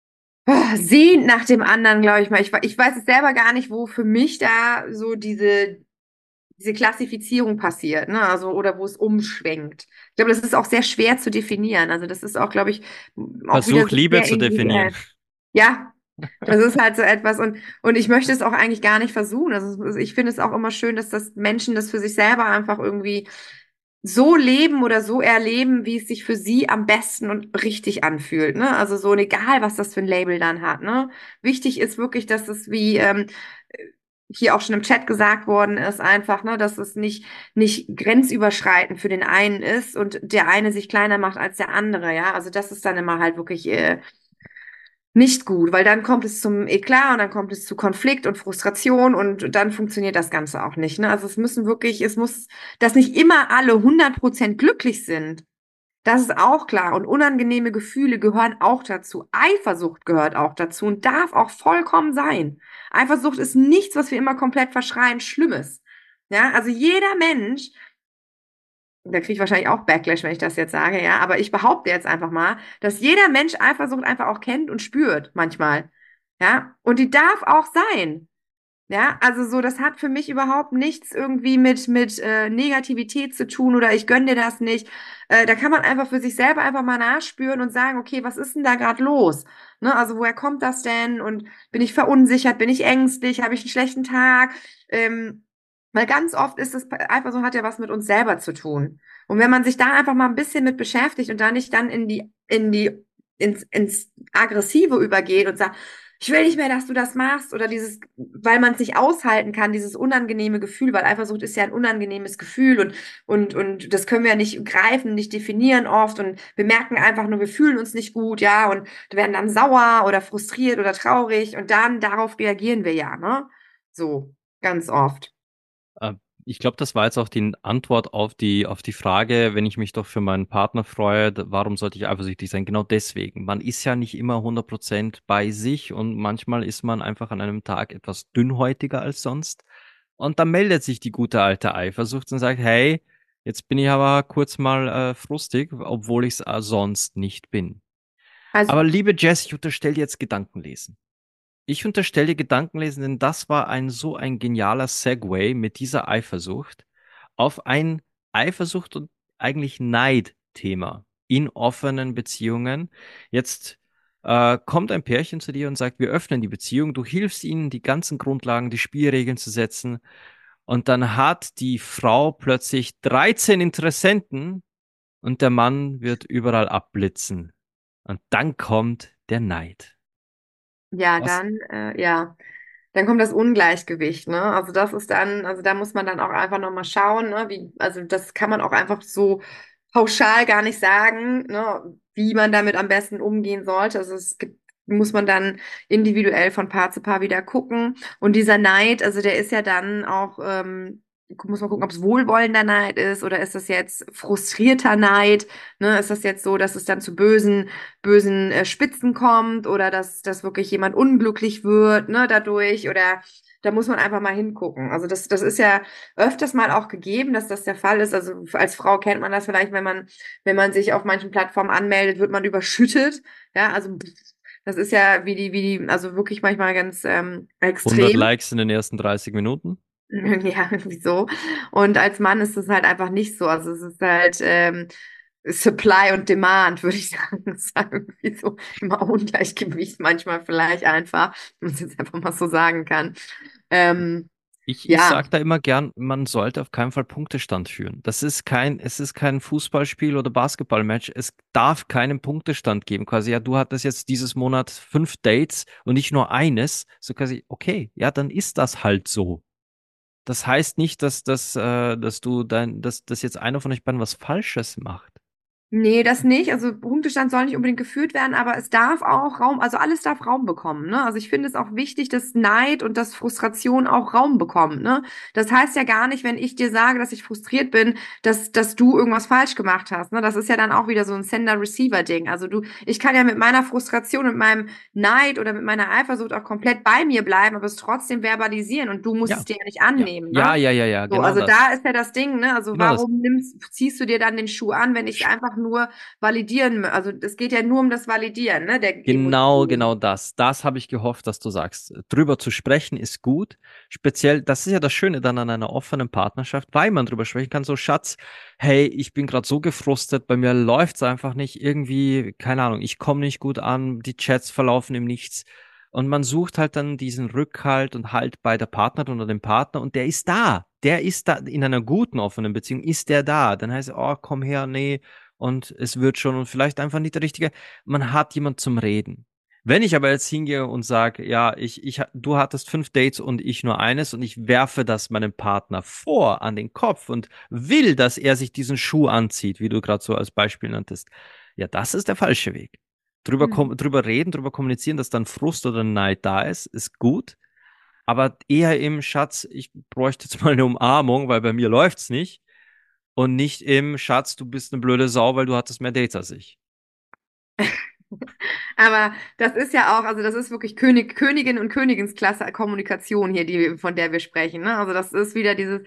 sehnt nach dem anderen, glaube ich mal. Ich weiß es selber gar nicht, wo für mich da so diese Klassifizierung passiert, ne? Also, oder wo es umschwenkt. Ich glaube, das ist auch sehr schwer zu definieren. Also, das ist auch, glaube ich, auch wieder Versuch so Liebe sehr zu definieren. individuell. Ja, das ist halt so etwas und ich möchte es auch eigentlich gar nicht versuchen. Ich finde es auch immer schön, dass das Menschen das für sich selber einfach irgendwie so leben oder so erleben, wie es sich für sie am besten und richtig anfühlt, ne? Also so und egal, was das für ein Label dann hat, ne? Wichtig ist wirklich, dass es wie hier auch schon im Chat gesagt worden ist, einfach, ne, dass es nicht grenzüberschreitend für den einen ist und der eine sich kleiner macht als der andere, ja. Also das ist dann immer halt wirklich nicht gut, weil dann kommt es zum Eklat und dann kommt es zu Konflikt und Frustration und dann funktioniert das Ganze auch nicht. Ne? Also es muss, dass nicht immer alle 100% glücklich sind. Das ist auch klar. Und unangenehme Gefühle gehören auch dazu. Eifersucht gehört auch dazu und darf auch vollkommen sein. Eifersucht ist nichts, was wir immer komplett verschreien, Schlimmes. Ja, also jeder Mensch, da kriege ich wahrscheinlich auch Backlash, wenn ich das jetzt sage, ja. Aber ich behaupte jetzt einfach mal, dass jeder Mensch Eifersucht einfach auch kennt und spürt manchmal. Ja. Und die darf auch sein. Ja, also so, das hat für mich überhaupt nichts irgendwie mit Negativität zu tun oder ich gönn dir das nicht. Da kann man einfach für sich selber einfach mal nachspüren und sagen, okay, was ist denn da gerade los? Ne, also woher kommt das denn? Und bin ich verunsichert? Bin ich ängstlich? Habe ich einen schlechten Tag? Weil ganz oft ist es einfach so, hat ja was mit uns selber zu tun. Und wenn man sich da einfach mal ein bisschen mit beschäftigt und da nicht dann ins Aggressive übergeht und sagt, ich will nicht mehr, dass du das machst oder weil man es nicht aushalten kann, dieses unangenehme Gefühl, weil Eifersucht ist ja ein unangenehmes Gefühl und das können wir ja nicht greifen, nicht definieren oft und wir merken einfach nur, wir fühlen uns nicht gut, ja, und werden dann sauer oder frustriert oder traurig und dann darauf reagieren wir ja, ne? So, ganz oft. Äh, Ich glaube, das war jetzt auch die Antwort auf die Frage, wenn ich mich doch für meinen Partner freue, warum sollte ich eifersüchtig sein? Genau deswegen. Man ist ja nicht immer 100% bei sich und manchmal ist man einfach an einem Tag etwas dünnhäutiger als sonst. Und dann meldet sich die gute alte Eifersucht und sagt, hey, jetzt bin ich aber kurz mal frustig, obwohl ich es sonst nicht bin. Also, Aber liebe Jess, ich unterstelle dir jetzt Gedankenlesen. Ich unterstelle dir Gedankenlesen, denn das war so ein genialer Segway mit dieser Eifersucht auf ein Eifersucht und eigentlich Neid-Thema in offenen Beziehungen. Jetzt kommt ein Pärchen zu dir und sagt, wir öffnen die Beziehung, du hilfst ihnen, die ganzen Grundlagen, die Spielregeln zu setzen. Und dann hat die Frau plötzlich 13 Interessenten und der Mann wird überall abblitzen. Und dann kommt der Neid. ja, Was? dann kommt das Ungleichgewicht, ne? Also das ist dann, also da muss man dann auch einfach nochmal schauen, ne? Also das kann man auch einfach so pauschal gar nicht sagen, ne? Wie man damit am besten umgehen sollte. Muss man dann individuell von Paar zu Paar wieder gucken. Und dieser Neid, also der ist ja dann auch, muss man gucken, ob es wohlwollender Neid ist oder ist das jetzt frustrierter Neid, ne? Ist das jetzt so, dass es dann zu bösen Spitzen kommt oder dass wirklich jemand unglücklich wird, ne, dadurch oder da muss man einfach mal hingucken. Also das ist ja öfters mal auch gegeben, dass das der Fall ist. Also als Frau kennt man das vielleicht, wenn man sich auf manchen Plattformen anmeldet, wird man überschüttet. Ja, also das ist ja also wirklich manchmal ganz 100 extrem. Likes in den ersten 30 Minuten? Ja, wieso? Und als Mann ist es halt einfach nicht so. Also es ist halt Supply und Demand, würde ich sagen. Es ist halt irgendwie so immer Ungleichgewicht manchmal vielleicht einfach, wenn man es jetzt einfach mal so sagen kann. Ähm, Ich ja, sage da immer gern, man sollte auf keinen Fall Punktestand führen. Es ist kein Fußballspiel oder Basketballmatch. Es darf keinen Punktestand geben. Quasi, ja, du hattest jetzt dieses Monat 5 Dates und nicht nur eines. So quasi, okay, ja, dann ist das halt so. Das heißt nicht, dass jetzt einer von euch beiden was Falsches macht. nee, das nicht. Also Punktestand soll nicht unbedingt geführt werden, aber es darf auch Raum, also alles darf Raum bekommen, ne? Also ich finde es auch wichtig, dass Neid und dass Frustration auch Raum bekommen, ne? Das heißt ja gar nicht, wenn ich dir sage, dass ich frustriert bin, dass du irgendwas falsch gemacht hast, ne? Das ist ja dann auch wieder so ein Sender-Receiver-Ding. Also ich kann ja mit meiner Frustration, mit meinem Neid oder mit meiner Eifersucht auch komplett bei mir bleiben, aber es trotzdem verbalisieren und du musst es Ja, dir ja nicht ja, annehmen, ja, ne? ja, ja, ja, So, genau also das. da ist ja das Ding, ne? Also Genau das. ziehst du dir dann den Schuh an, wenn ich einfach nur validieren, also es geht ja nur um das Validieren, ne, der Genau, Emotionen. genau das. Das habe ich gehofft, dass du sagst. Drüber zu sprechen ist gut. Speziell, das ist ja das Schöne dann an einer offenen Partnerschaft, weil man drüber sprechen kann. So, Schatz, hey, ich bin gerade so gefrustet, bei mir läuft's einfach nicht. Irgendwie, keine Ahnung, ich komme nicht gut an, die Chats verlaufen im Nichts. Und man sucht halt dann diesen Rückhalt und Halt bei der Partnerin oder dem Partner und der ist da. Der ist da in einer guten offenen Beziehung, ist der da. Dann heißt es, oh, komm her, nee. Und es wird schon und vielleicht einfach nicht der richtige, man hat jemand zum Reden. Wenn ich aber jetzt hingehe und sage, ja, du hattest 5 Dates und ich nur eines und ich werfe das meinem Partner vor an den Kopf und will, dass er sich diesen Schuh anzieht, wie du gerade so als Beispiel nanntest, ja, das ist der falsche Weg. Hm. Drüber reden, drüber kommunizieren, dass dann Frust oder Neid da ist gut. Aber eher im Schatz, ich bräuchte jetzt mal eine Umarmung, weil bei mir läuft's nicht. Und nicht im Schatz, du bist eine blöde Sau, weil du hattest mehr Dates als ich. Aber das ist ja auch, also das ist wirklich Königin und Königinsklasse Kommunikation hier, von der wir sprechen. Ne? Also das ist wieder dieses,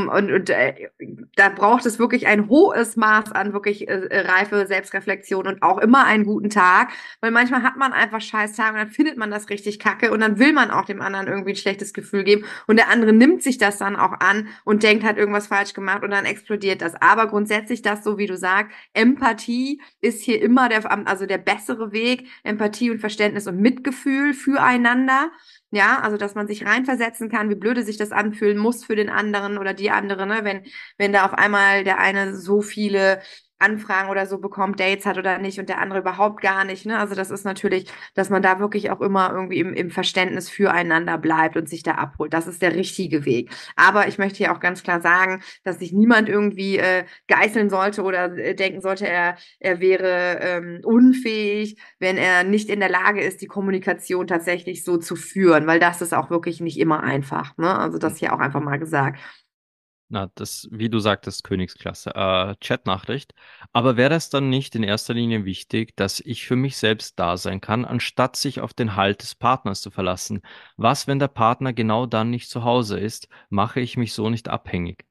da braucht es wirklich ein hohes Maß an wirklich reife Selbstreflexion und auch immer einen guten Tag, weil manchmal hat man einfach scheiß Tage und dann findet man das richtig kacke und dann will man auch dem anderen irgendwie ein schlechtes Gefühl geben und der andere nimmt sich das dann auch an und denkt, hat irgendwas falsch gemacht und dann explodiert das. Aber grundsätzlich das, so wie du sagst, Empathie ist hier immer also der bessere Weg. Empathie und Verständnis und Mitgefühl füreinander. Ja, also dass man sich reinversetzen kann, wie blöde sich das anfühlen muss für den anderen oder die andere, ne? Wenn da auf einmal der eine so viele Anfragen oder so bekommt, Dates hat oder nicht und der andere überhaupt gar nicht. Ne? Also das ist natürlich, dass man da wirklich auch immer irgendwie im Verständnis füreinander bleibt und sich da abholt. Das ist der richtige Weg. Aber ich möchte hier auch ganz klar sagen, dass sich niemand irgendwie geißeln sollte oder denken sollte, er wäre unfähig, wenn er nicht in der Lage ist, die Kommunikation tatsächlich so zu führen, weil das ist auch wirklich nicht immer einfach. Ne? Also das hier auch einfach mal gesagt. Na, das, wie du sagtest, Königsklasse, Chatnachricht. Aber wäre es dann nicht in erster Linie wichtig, dass ich für mich selbst da sein kann, anstatt sich auf den Halt des Partners zu verlassen? Was, wenn der Partner genau dann nicht zu Hause ist? Mache ich mich so nicht abhängig?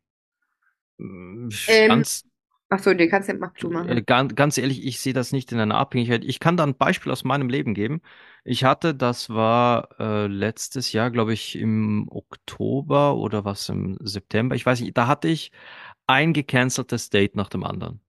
Mm, Ähm, Ganz ach so, nee, mach du mal. Ganz ehrlich, ich sehe das nicht in einer Abhängigkeit. Ich kann da ein Beispiel aus meinem Leben geben. Das war letztes Jahr, glaube ich, im Oktober oder was im September. Ich weiß nicht, da hatte ich ein gecanceltes Date nach dem anderen.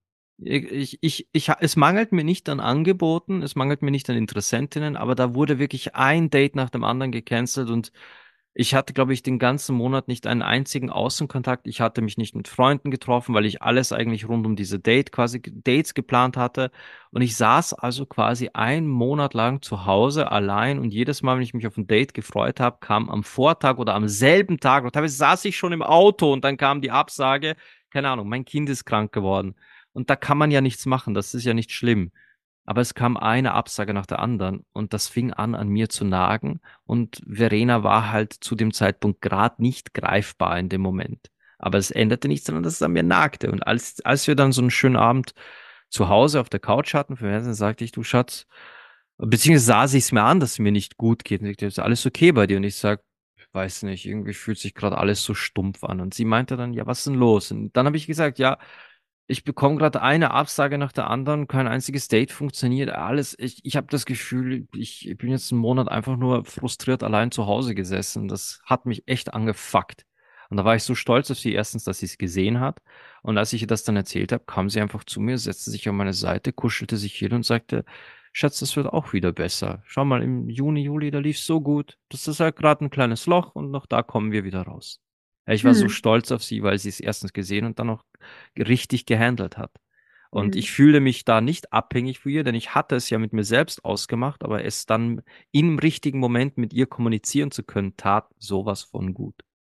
Es mangelt mir nicht an Angeboten, es mangelt mir nicht an Interessentinnen, aber da wurde wirklich ein Date nach dem anderen gecancelt und ich hatte, glaube ich, den ganzen Monat nicht einen einzigen Außenkontakt. Ich hatte mich nicht mit Freunden getroffen, weil ich alles eigentlich rund um diese Dates geplant hatte. Und ich saß also quasi einen Monat lang zu Hause allein und jedes Mal, wenn ich mich auf ein Date gefreut habe, kam am Vortag oder am selben Tag, oder teilweise saß ich schon im Auto und dann kam die Absage, keine Ahnung, mein Kind ist krank geworden. Und da kann man ja nichts machen, das ist ja nicht schlimm. Aber es kam eine Absage nach der anderen und das fing an mir zu nagen. Und Verena war halt zu dem Zeitpunkt gerade nicht greifbar in dem Moment. Aber es änderte nichts, sondern dass es an mir nagte. Und als wir dann so einen schönen Abend zu Hause auf der Couch hatten, für Fernsehen, sagte ich, du Schatz, beziehungsweise sah sie es mir an, dass es mir nicht gut geht. Und ich sagte, ist alles okay bei dir? Und ich sag, ich weiß nicht, irgendwie fühlt sich gerade alles so stumpf an. Und sie meinte dann, ja, was ist denn los? Und dann habe ich gesagt, ja, ich bekomme gerade eine Absage nach der anderen, kein einziges Date funktioniert, alles. Ich habe das Gefühl, ich bin jetzt einen Monat einfach nur frustriert allein zu Hause gesessen. Das hat mich echt angefuckt. Und da war ich so stolz auf sie, erstens, dass sie es gesehen hat. Und als ich ihr das dann erzählt habe, kam sie einfach zu mir, setzte sich an meine Seite, kuschelte sich hin und sagte, Schatz, das wird auch wieder besser. Schau mal, im Juni, Juli, da lief's so gut. Das ist halt gerade ein kleines Loch und noch da kommen wir wieder raus. Ja, ich war so Hm. stolz auf sie, weil sie es erstens gesehen und dann auch richtig gehandelt hat. Und Hm. ich fühle mich da nicht abhängig von ihr, denn ich hatte es ja mit mir selbst ausgemacht, aber es dann im richtigen Moment mit ihr kommunizieren zu können, tat sowas von gut.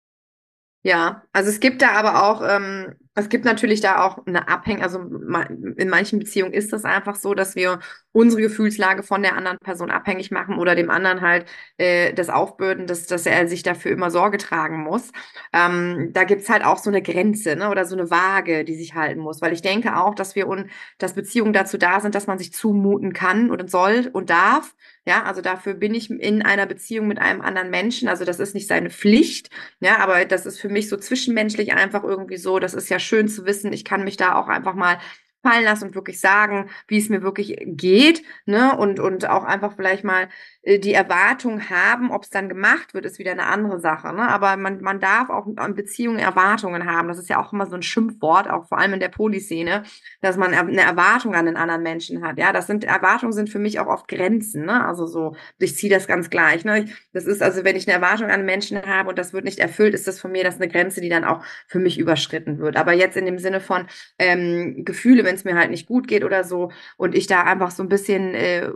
Ja, also es gibt da aber auch, es gibt natürlich da auch eine also in manchen Beziehungen ist das einfach so, dass wir unsere Gefühlslage von der anderen Person abhängig machen oder dem anderen halt das aufbürden, dass er sich dafür immer Sorge tragen muss. Da gibt's halt auch so eine Grenze, ne, oder so eine Waage, die sich halten muss, weil ich denke auch, dass Beziehungen dazu da sind, dass man sich zumuten kann und soll und darf. Ja, also dafür bin ich in einer Beziehung mit einem anderen Menschen. Also das ist nicht seine Pflicht. Ja, aber das ist für mich so zwischenmenschlich einfach irgendwie so. Das ist ja schön zu wissen. Ich kann mich da auch einfach mal fallen lassen und wirklich sagen, wie es mir wirklich geht, ne? Und auch einfach vielleicht mal die Erwartung haben, ob es dann gemacht wird, ist wieder eine andere Sache, ne? Aber man darf auch an Beziehungen Erwartungen haben. Das ist ja auch immer so ein Schimpfwort, auch vor allem in der Polyszene, dass man eine Erwartung an den anderen Menschen hat. Ja, Erwartungen sind für mich auch oft Grenzen, ne? Also so, ich ziehe das ganz gleich, ne? Das ist also, wenn ich eine Erwartung an einen Menschen habe und das wird nicht erfüllt, ist das von mir das eine Grenze, die dann auch für mich überschritten wird. Aber jetzt in dem Sinne von Gefühle, wenn es mir halt nicht gut geht oder so und ich da einfach so ein bisschen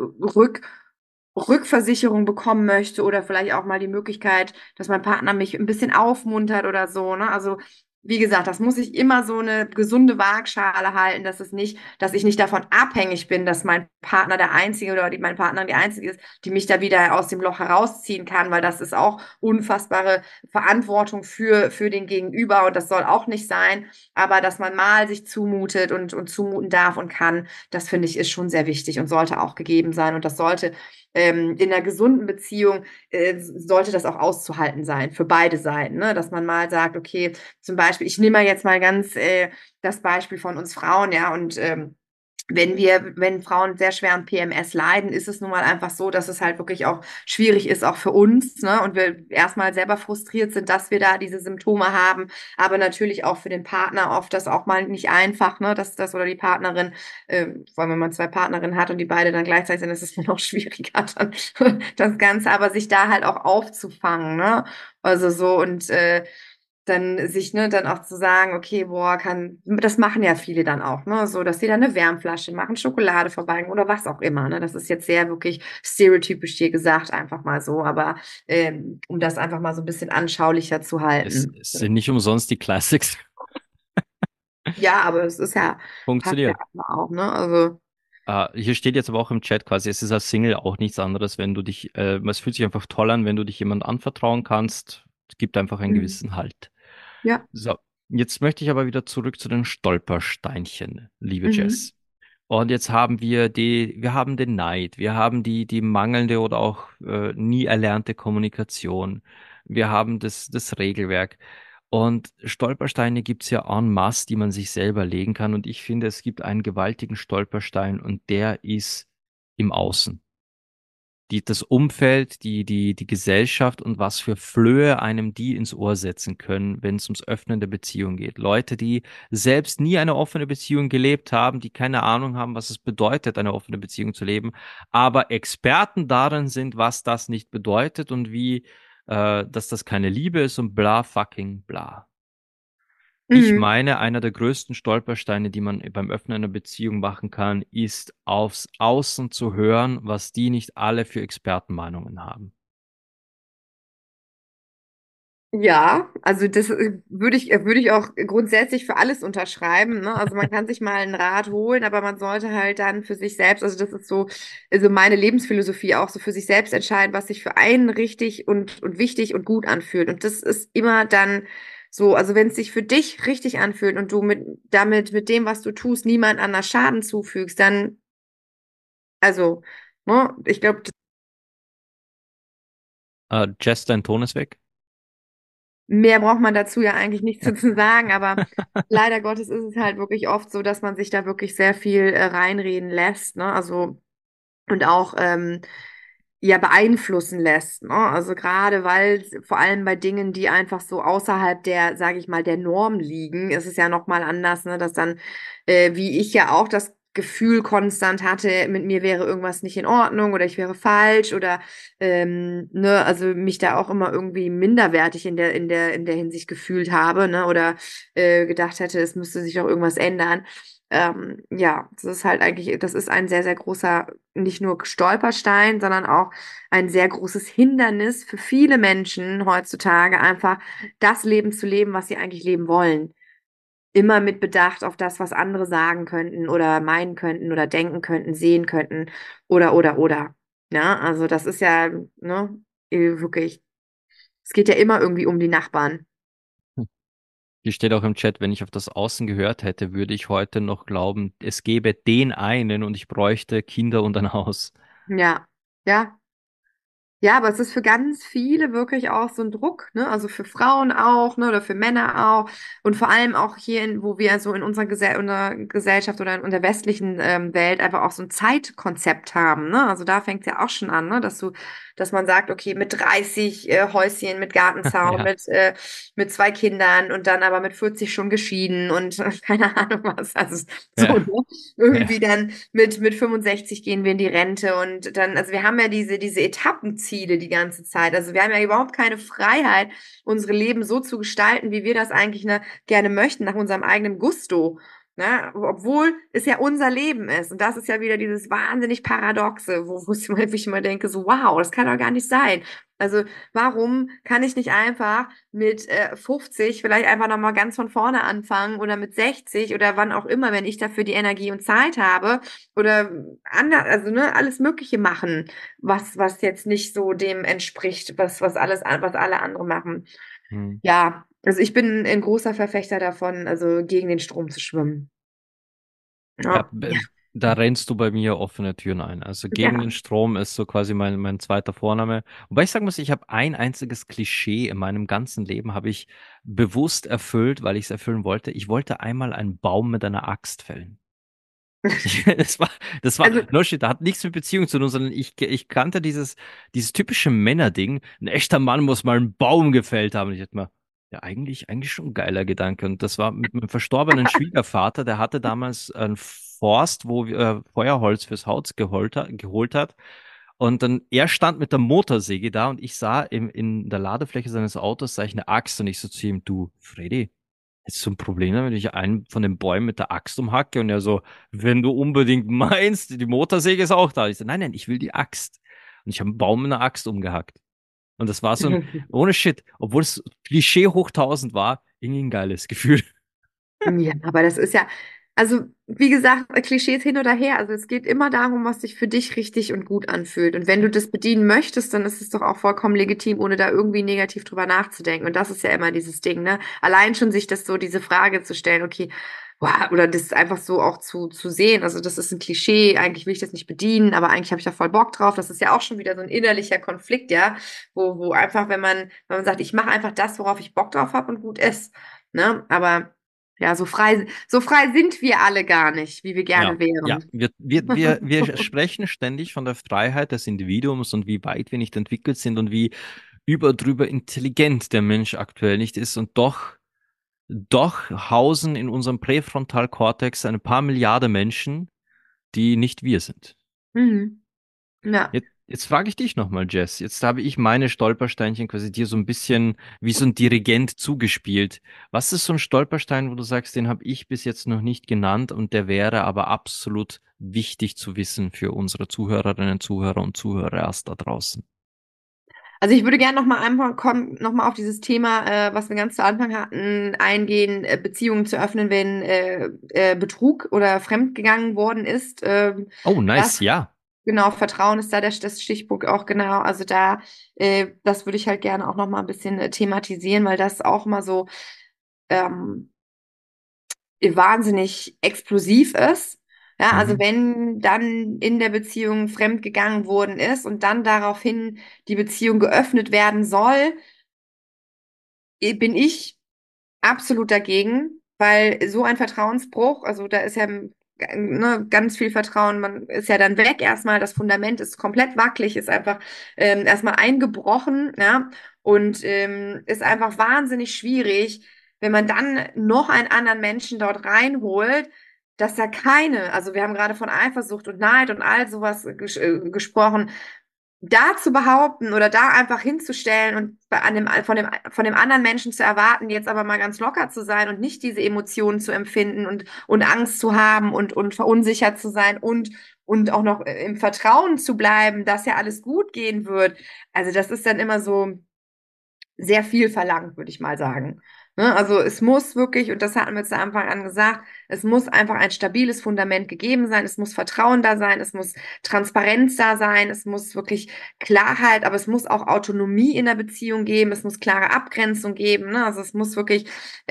Rückversicherung bekommen möchte oder vielleicht auch mal die Möglichkeit, dass mein Partner mich ein bisschen aufmuntert oder so, ne? Also wie gesagt, das muss ich immer so eine gesunde Waagschale halten, dass ich nicht davon abhängig bin, dass mein Partner der Einzige oder mein Partner die Einzige ist, die mich da wieder aus dem Loch herausziehen kann, weil das ist auch unfassbare Verantwortung für den Gegenüber und das soll auch nicht sein. Aber dass man mal sich zumutet und zumuten darf und kann, das finde ich ist schon sehr wichtig und sollte auch gegeben sein. Und das sollte in einer gesunden Beziehung sollte das auch auszuhalten sein für beide Seiten, ne? Dass man mal sagt, okay, zum Beispiel, ich nehme mal jetzt mal ganz das Beispiel von uns Frauen, ja, und wenn Frauen sehr schwer an PMS leiden, ist es nun mal einfach so, dass es halt wirklich auch schwierig ist, auch für uns, ne? Und wir erstmal selber frustriert sind, dass wir da diese Symptome haben, aber natürlich auch für den Partner oft das auch mal nicht einfach, ne? Dass das oder die Partnerin, vor allem wenn man zwei Partnerinnen hat und die beide dann gleichzeitig sind, ist es noch schwieriger dann das Ganze, aber sich da halt auch aufzufangen, ne? Also so und dann sich, ne, dann auch zu sagen, okay, boah, das machen ja viele dann auch, ne, so, dass sie dann eine Wärmflasche machen, Schokolade vorbeigen oder was auch immer, ne, das ist jetzt sehr wirklich stereotypisch hier gesagt, einfach mal so, aber um das einfach mal so ein bisschen anschaulicher zu halten. Es sind nicht umsonst die Classics. Ja, aber es ist ja, passt ja Funktioniert. auch, ne, also, Hier steht jetzt aber auch im Chat quasi, es ist als Single auch nichts anderes, wenn du dich, es fühlt sich einfach toll an, wenn du dich jemandem anvertrauen kannst. Es gibt einfach einen mhm. gewissen Halt. Ja, So, jetzt möchte ich aber wieder zurück zu den Stolpersteinchen, liebe mhm. Jess. Und jetzt wir haben den Neid, wir haben die mangelnde oder auch nie erlernte Kommunikation, wir haben das Regelwerk. Und Stolpersteine gibt's ja en masse, die man sich selber legen kann. Und ich finde, es gibt einen gewaltigen Stolperstein und der ist im Außen. Das Umfeld, die Gesellschaft und was für Flöhe einem die ins Ohr setzen können, wenn es ums Öffnen der Beziehung geht. Leute, die selbst nie eine offene Beziehung gelebt haben, die keine Ahnung haben, was es bedeutet, eine offene Beziehung zu leben, aber Experten darin sind, was das nicht bedeutet und dass das keine Liebe ist und bla fucking bla. Ich Mhm. meine, einer der größten Stolpersteine, die man beim Öffnen einer Beziehung machen kann, ist aufs Außen zu hören, was die nicht alle für Expertenmeinungen haben. Ja, also das würde ich auch grundsätzlich für alles unterschreiben, ne? Also man kann sich mal einen Rat holen, aber man sollte halt dann für sich selbst, also das ist so, also meine Lebensphilosophie auch so für sich selbst entscheiden, was sich für einen richtig und wichtig und gut anfühlt. Und das ist immer dann so, also wenn es sich für dich richtig anfühlt und du mit dem, was du tust, niemand anders Schaden zufügst, dann, also, ne, ich glaube, Jess, dein Ton ist weg. mehr braucht man dazu ja eigentlich nicht so zu sagen, aber leider Gottes ist es halt wirklich oft so, dass man sich da wirklich sehr viel reinreden lässt, ne? Also und auch ja beeinflussen lässt, ne? Also gerade weil vor allem bei Dingen, die einfach so außerhalb der, sage ich mal, der Norm liegen, ist es ja noch mal anders, ne? Dass dann wie ich ja auch das Gefühl konstant hatte, mit mir wäre irgendwas nicht in Ordnung oder ich wäre falsch oder ne, also mich da auch immer irgendwie minderwertig in der Hinsicht gefühlt habe, ne, oder gedacht hätte, es müsste sich auch irgendwas ändern. Ja, das ist halt eigentlich, das ist ein sehr, sehr großer, nicht nur Stolperstein, sondern auch ein sehr großes Hindernis für viele Menschen heutzutage, einfach das Leben zu leben, was sie eigentlich leben wollen. Immer mit Bedacht auf das, was andere sagen könnten oder meinen könnten oder denken könnten, sehen könnten oder. Ja, also das ist ja, ne, wirklich, es geht ja immer irgendwie um die Nachbarn. Hier steht auch im Chat, wenn ich auf das Außen gehört hätte, würde ich heute noch glauben, es gäbe den einen und ich bräuchte Kinder und ein Haus. Ja, ja. Ja, aber es ist für ganz viele wirklich auch so ein Druck, ne? Also für Frauen auch, ne? Oder für Männer auch. Und vor allem auch hier, wo wir so in unserer Gesellschaft oder in der westlichen Welt einfach auch so ein Zeitkonzept haben, ne? Also da fängt es ja auch schon an, ne? Dass man sagt, okay, mit 30 Häuschen, mit Gartenzaun, Ja, mit 2 Kindern und dann aber mit 40 schon geschieden und keine Ahnung was. Also so, ja, ne? Irgendwie ja. dann mit 65 gehen wir in die Rente und dann, also wir haben ja diese Etappenziele die ganze Zeit. Also wir haben ja überhaupt keine Freiheit, unsere Leben so zu gestalten, wie wir das eigentlich gerne möchten, nach unserem eigenen Gusto. Ne? Obwohl es ja unser Leben ist. Und das ist ja wieder dieses wahnsinnig Paradoxe, wo ich immer denke, so, wow, das kann doch gar nicht sein. Also warum kann ich nicht einfach mit 50 vielleicht einfach nochmal ganz von vorne anfangen oder mit 60 oder wann auch immer, wenn ich dafür die Energie und Zeit habe oder anders, also ne, alles Mögliche machen, was jetzt nicht so dem entspricht, was alle anderen machen. Hm. Ja, also ich bin ein großer Verfechter davon, also gegen den Strom zu schwimmen. Ja, Ja, ja, da rennst du bei mir offene Türen ein. Also gegen den ja. Strom ist so quasi mein zweiter Vorname. Wobei ich sagen muss, ich habe ein einziges Klischee in meinem ganzen Leben habe ich bewusst erfüllt, weil ich es erfüllen wollte. Ich wollte einmal einen Baum mit einer Axt fällen. Das war, Also no shit, da hat nichts mit Beziehung zu tun, sondern ich kannte dieses typische Männerding. Ein echter Mann muss mal einen Baum gefällt haben. Und ich dachte mir, ja, eigentlich schon ein geiler Gedanke. Und das war mit meinem verstorbenen Schwiegervater, der hatte damals einen Forst, wo wir Feuerholz fürs Haus geholt hat. Und dann, er stand mit der Motorsäge da und ich sah in der Ladefläche seines Autos, sah ich eine Axt und ich so zu ihm, du, Freddy, hättest du ein Problem damit, wenn ich einen von den Bäumen mit der Axt umhacke? Und er so, wenn du unbedingt meinst, die Motorsäge ist auch da. Ich so, nein, ich will die Axt. Und ich habe einen Baum mit einer Axt umgehackt. Und das war so ein, ohne Shit, obwohl es Klischee hoch 1000 war, irgendwie ein geiles Gefühl. ja, aber das ist ja, also wie gesagt, Klischees hin oder her. Also es geht immer darum, was sich für dich richtig und gut anfühlt. Und wenn du das bedienen möchtest, dann ist es doch auch vollkommen legitim, ohne da irgendwie negativ drüber nachzudenken. Und das ist ja immer dieses Ding, ne? Allein schon sich das so, diese Frage zu stellen, okay, boah, oder das einfach so auch zu sehen. Also das ist ein Klischee, eigentlich will ich das nicht bedienen, aber eigentlich habe ich da voll Bock drauf. Das ist ja auch schon wieder so ein innerlicher Konflikt, ja, wo einfach, wenn man sagt, ich mache einfach das, worauf ich Bock drauf habe und gut ist. Ne? Aber ja, so frei sind wir alle gar nicht, wie wir gerne Ja, wären. wir sprechen ständig von der Freiheit des Individuums und wie weit wir nicht entwickelt sind und wie drüber intelligent der Mensch aktuell nicht ist. Und doch hausen in unserem Präfrontalkortex ein paar Milliarden Menschen, die nicht wir sind. Mhm. Ja. Jetzt frage ich dich nochmal, Jess. Jetzt habe ich meine Stolpersteinchen quasi dir so ein bisschen wie so ein Dirigent zugespielt. Was ist so ein Stolperstein, wo du sagst, den habe ich bis jetzt noch nicht genannt und der wäre aber absolut wichtig zu wissen für unsere Zuhörerinnen, Zuhörer und Zuhörer erst da draußen? Also ich würde gerne noch mal auf dieses Thema, was wir ganz zu Anfang hatten, eingehen, Beziehungen zu öffnen, wenn Betrug oder fremdgegangen worden ist. Oh, Das, nice, ja. genau, Vertrauen ist da das Stichpunkt auch genau. Also das würde ich halt gerne auch noch mal ein bisschen thematisieren, weil das auch mal so ähm, wahnsinnig explosiv ist. Ja, also Mhm. wenn dann in der Beziehung fremd gegangen worden ist und dann daraufhin die Beziehung geöffnet werden soll, bin ich absolut dagegen, weil so ein Vertrauensbruch, also da ist ja ne, ganz viel Vertrauen, man ist ja dann weg erstmal, das Fundament ist komplett wackelig, ist einfach erstmal eingebrochen, ja, und ist einfach wahnsinnig schwierig, wenn man dann noch einen anderen Menschen dort reinholt, dass da keine, also wir haben gerade von Eifersucht und Neid und all sowas gesprochen, da zu behaupten oder da einfach hinzustellen und von dem anderen Menschen zu erwarten, jetzt aber mal ganz locker zu sein und nicht diese Emotionen zu empfinden und Angst zu haben und verunsichert zu sein und auch noch im Vertrauen zu bleiben, dass ja alles gut gehen wird. Also das ist dann immer so sehr viel verlangt, würde ich mal sagen. Ne? Also es muss wirklich, und das hatten wir zu Anfang an gesagt, es muss einfach ein stabiles Fundament gegeben sein, es muss Vertrauen da sein, es muss Transparenz da sein, es muss wirklich Klarheit, aber es muss auch Autonomie in der Beziehung geben, es muss klare Abgrenzung geben. Ne? Also es muss wirklich,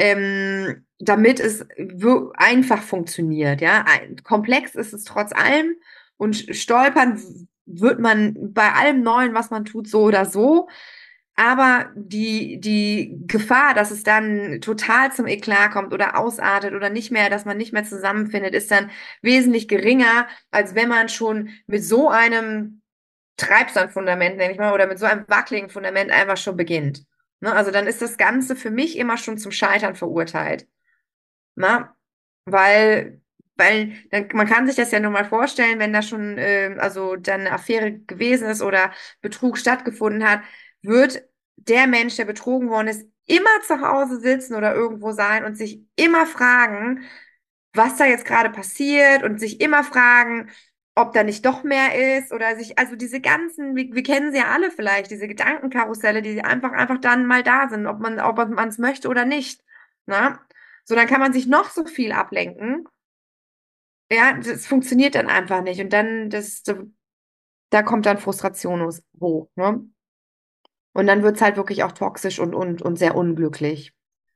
damit es einfach funktioniert. Ja, komplex ist es trotz allem und stolpern wird man bei allem Neuen, was man tut, so oder so. Aber die Gefahr, dass es dann total zum Eklat kommt oder ausartet oder nicht mehr, dass man nicht mehr zusammenfindet, ist dann wesentlich geringer, als wenn man schon mit so einem Treibsandfundament, nenne ich mal, oder mit so einem wackeligen Fundament einfach schon beginnt. Ne? Also dann ist das Ganze für mich immer schon zum Scheitern verurteilt. Ne? Weil, weil dann, man kann sich das ja nur mal vorstellen, wenn da schon also dann eine Affäre gewesen ist oder Betrug stattgefunden hat, wird der Mensch, der betrogen worden ist, immer zu Hause sitzen oder irgendwo sein und sich immer fragen, was da jetzt gerade passiert und sich immer fragen, ob da nicht doch mehr ist oder sich, also diese ganzen, wir kennen sie ja alle vielleicht, diese Gedankenkarusselle, die einfach dann mal da sind, ob man es möchte oder nicht. Na? So, dann kann man sich noch so viel ablenken. Ja, das funktioniert dann einfach nicht. Und dann, da kommt dann Frustration hoch, ne? Und dann wird's halt wirklich auch toxisch und sehr unglücklich.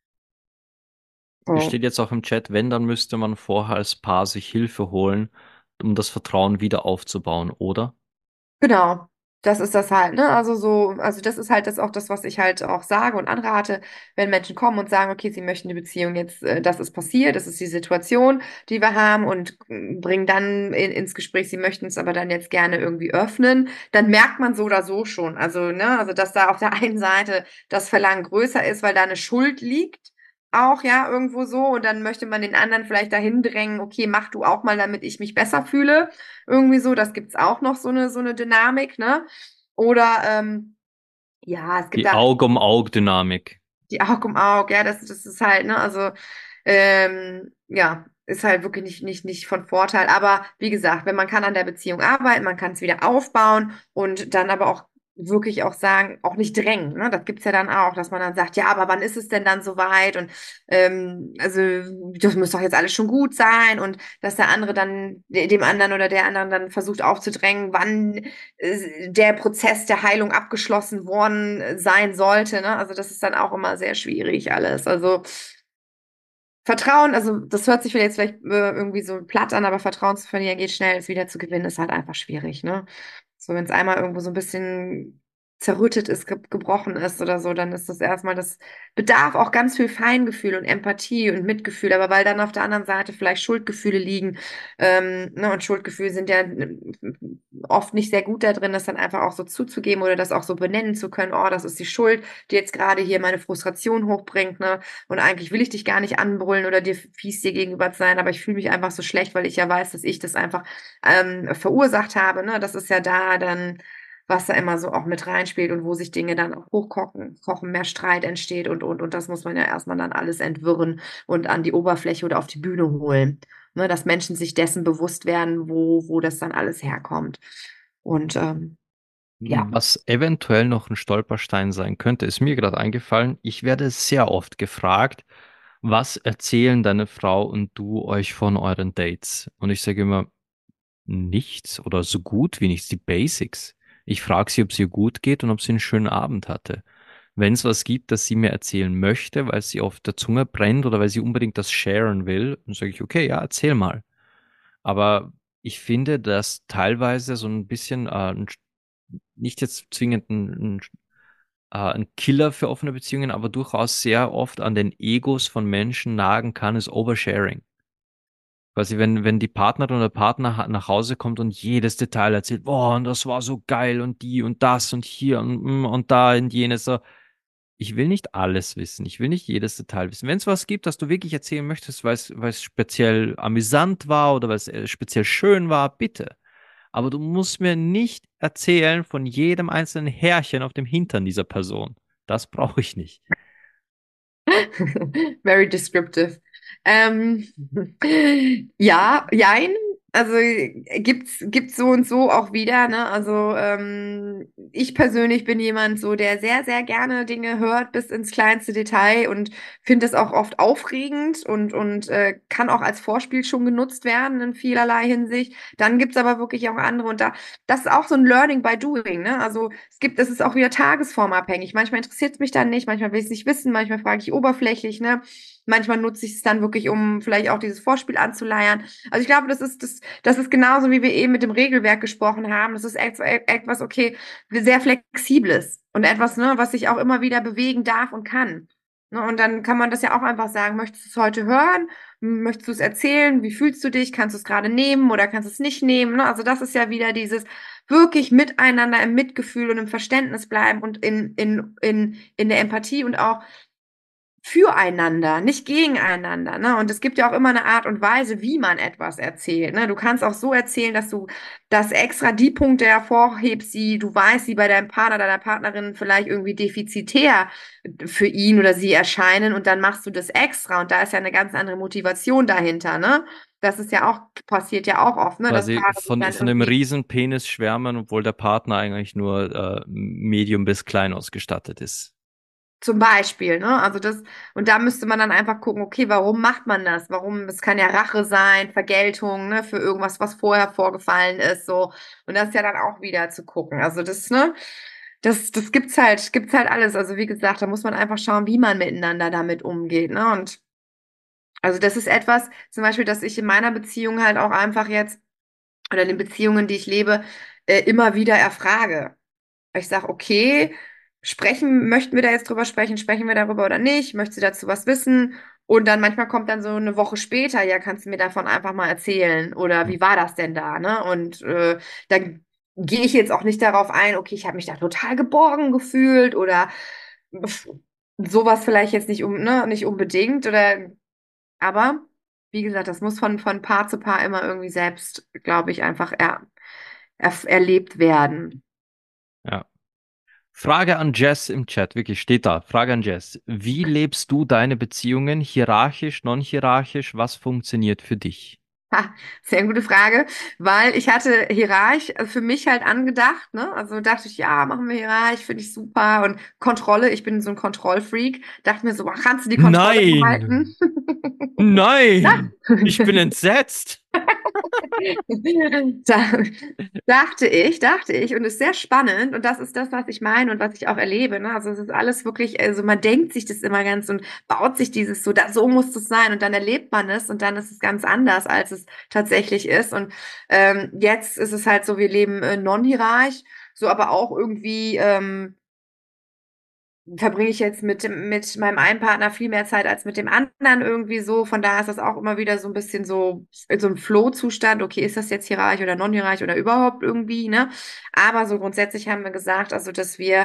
Es So. steht jetzt auch im Chat, wenn, dann müsste man vorher als Paar sich Hilfe holen, um das Vertrauen wieder aufzubauen, oder? Genau, das ist das halt, ne? Also so, also das ist halt das auch das, was ich halt auch sage und anrate, wenn Menschen kommen und sagen, okay, sie möchten die Beziehung jetzt, das ist passiert, das ist die Situation, die wir haben und bringen dann ins Gespräch, sie möchten es aber dann jetzt gerne irgendwie öffnen, dann merkt man so oder so schon, also, ne, also dass da auf der einen Seite das Verlangen größer ist, weil da eine Schuld liegt. Auch, ja, irgendwo so. Und dann möchte man den anderen vielleicht dahin drängen, okay, mach du auch mal, damit ich mich besser fühle. Irgendwie so, das gibt's auch noch so eine Dynamik, ne? Oder ja, es gibt Die da Auge-um-Auge-Dynamik. die Aug um Aug, ja, das ist halt, ne, also ja, ist halt wirklich nicht von Vorteil. Aber wie gesagt, wenn man kann an der Beziehung arbeiten, man kann es wieder aufbauen und dann aber auch wirklich auch sagen, auch nicht drängen, ne? Das gibt's ja dann auch, dass man dann sagt, ja, aber wann ist es denn dann soweit? Und also das muss doch jetzt alles schon gut sein und dass der andere dann dem anderen oder der anderen dann versucht aufzudrängen, wann der Prozess der Heilung abgeschlossen worden sein sollte, ne? Also das ist dann auch immer sehr schwierig alles. Also Vertrauen, also das hört sich jetzt vielleicht irgendwie so platt an, aber Vertrauen zu verlieren geht schnell, es wieder zu gewinnen ist halt einfach schwierig, ne? So, wenn es einmal irgendwo so ein bisschen zerrüttet ist, gebrochen ist oder so, dann ist das erstmal, das bedarf auch ganz viel Feingefühl und Empathie und Mitgefühl, aber weil dann auf der anderen Seite vielleicht Schuldgefühle liegen, ne, und Schuldgefühle sind ja oft nicht sehr gut da drin, das dann einfach auch so zuzugeben oder das auch so benennen zu können, oh, das ist die Schuld, die jetzt gerade hier meine Frustration hochbringt, ne? Und eigentlich will ich dich gar nicht anbrüllen oder dir fies dir gegenüber sein, aber ich fühle mich einfach so schlecht, weil ich ja weiß, dass ich das einfach verursacht habe. Ne? Das ist ja da dann, was da immer so auch mit reinspielt und wo sich Dinge dann auch kochen, mehr Streit entsteht und das muss man ja erstmal dann alles entwirren und an die Oberfläche oder auf die Bühne holen. Ne? Dass Menschen sich dessen bewusst werden, wo das dann alles herkommt. Und ja. Was eventuell noch ein Stolperstein sein könnte, ist mir gerade eingefallen. Ich werde sehr oft gefragt, was erzählen deine Frau und du euch von euren Dates? Und ich sage immer, nichts oder so gut wie nichts, die Basics. Ich frage sie, ob es ihr gut geht und ob sie einen schönen Abend hatte. Wenn es was gibt, das sie mir erzählen möchte, weil sie auf der Zunge brennt oder weil sie unbedingt das sharen will, dann sage ich, okay, ja, erzähl mal. Aber ich finde, dass teilweise so ein bisschen nicht jetzt zwingend ein Killer für offene Beziehungen, aber durchaus sehr oft an den Egos von Menschen nagen kann, ist Oversharing. Quasi, wenn die Partnerin oder Partner nach Hause kommt und jedes Detail erzählt, boah, und das war so geil und die und das und hier und da und jenes, so. Ich will nicht alles wissen. Ich will nicht jedes Detail wissen. Wenn es was gibt, das du wirklich erzählen möchtest, weil es speziell amüsant war oder weil es speziell schön war, bitte. Aber du musst mir nicht erzählen von jedem einzelnen Härchen auf dem Hintern dieser Person. Das brauche ich nicht. Very descriptive. Ähm, ja, jein. Also gibt's so und so auch wieder, ne? Also ich persönlich bin jemand so, der sehr, sehr gerne Dinge hört bis ins kleinste Detail und finde es auch oft aufregend und kann auch als Vorspiel schon genutzt werden in vielerlei Hinsicht. Dann gibt's aber wirklich auch andere und das ist auch so ein Learning by Doing, ne? Also es ist auch wieder tagesformabhängig. Manchmal interessiert es mich dann nicht, manchmal will ich es nicht wissen, manchmal frage ich oberflächlich, ne? Manchmal nutze ich es dann wirklich, um vielleicht auch dieses Vorspiel anzuleiern. Also ich glaube, das ist genauso, wie wir eben mit dem Regelwerk gesprochen haben. Das ist etwas, okay, sehr Flexibles und etwas, ne, was sich auch immer wieder bewegen darf und kann. Ne, und dann kann man das ja auch einfach sagen, möchtest du es heute hören? Möchtest du es erzählen? Wie fühlst du dich? Kannst du es gerade nehmen oder kannst du es nicht nehmen? Ne? Also das ist ja wieder dieses wirklich miteinander im Mitgefühl und im Verständnis bleiben und in der Empathie und auch füreinander, nicht gegeneinander, ne? Und es gibt ja auch immer eine Art und Weise, wie man etwas erzählt, ne? Du kannst auch so erzählen, dass du das extra die Punkte hervorhebst, die du weißt, die bei deinem Partner, deiner Partnerin vielleicht irgendwie defizitär für ihn oder sie erscheinen und dann machst du das extra und da ist ja eine ganz andere Motivation dahinter, ne? Das ist ja auch, passiert ja auch oft, ne? Dass Quasi Paare sich dann von dem irgendwie Riesenpenis schwärmen, obwohl der Partner eigentlich nur medium bis klein ausgestattet ist. zum Beispiel, ne? Also das, und da müsste man dann einfach gucken, okay, warum macht man das? Warum, es kann ja Rache sein, Vergeltung, ne, für irgendwas, was vorher vorgefallen ist, so. Und das ist ja dann auch wieder zu gucken. Also das, ne, das gibt's halt alles. Also wie gesagt, da muss man einfach schauen, wie man miteinander damit umgeht, ne? Und also das ist etwas, zum Beispiel, dass ich in meiner Beziehung halt auch einfach jetzt, oder in den Beziehungen, die ich lebe, immer wieder erfrage. Ich sage, okay, möchten wir da jetzt drüber sprechen? Sprechen wir darüber oder nicht? Möchtest du dazu was wissen? Und dann manchmal kommt dann so eine Woche später, ja, kannst du mir davon einfach mal erzählen? Oder wie war das denn da, ne? Und dann gehe ich jetzt auch nicht darauf ein, okay, ich habe mich da total geborgen gefühlt oder pf, sowas vielleicht jetzt nicht, ne, nicht unbedingt. Oder aber, wie gesagt, das muss von Paar zu Paar immer irgendwie selbst, glaube ich, einfach erlebt werden. Ja. Frage an Jess im Chat, wirklich, steht da. Frage an Jess. Wie lebst du deine Beziehungen? Hierarchisch, non-hierarchisch? Was funktioniert für dich? Ha, sehr gute Frage, weil ich hatte Hierarch für mich halt angedacht, ne? Also dachte ich, ja, machen wir Hierarch, finde ich super. Und Kontrolle, ich bin so ein Kontrollfreak. Dachte mir so, boah, kannst du die Kontrolle Nein! behalten? Ja. Nein! Ich bin entsetzt! Da, dachte ich, und ist sehr spannend, und das ist das, was ich meine und was ich auch erlebe, ne? Also es ist alles wirklich, also man denkt sich das immer ganz und baut sich dieses so, so muss es sein, und dann erlebt man es und dann ist es ganz anders, als es tatsächlich ist. Und jetzt ist es halt so, wir leben non-hierarch, so aber auch irgendwie verbringe ich jetzt mit meinem einen Partner viel mehr Zeit als mit dem anderen irgendwie so. Von daher ist das auch immer wieder so ein bisschen so ein Flow-Zustand. Okay, ist das jetzt hierarchisch oder non-hierarchisch oder überhaupt irgendwie, ne? Aber so grundsätzlich haben wir gesagt, also,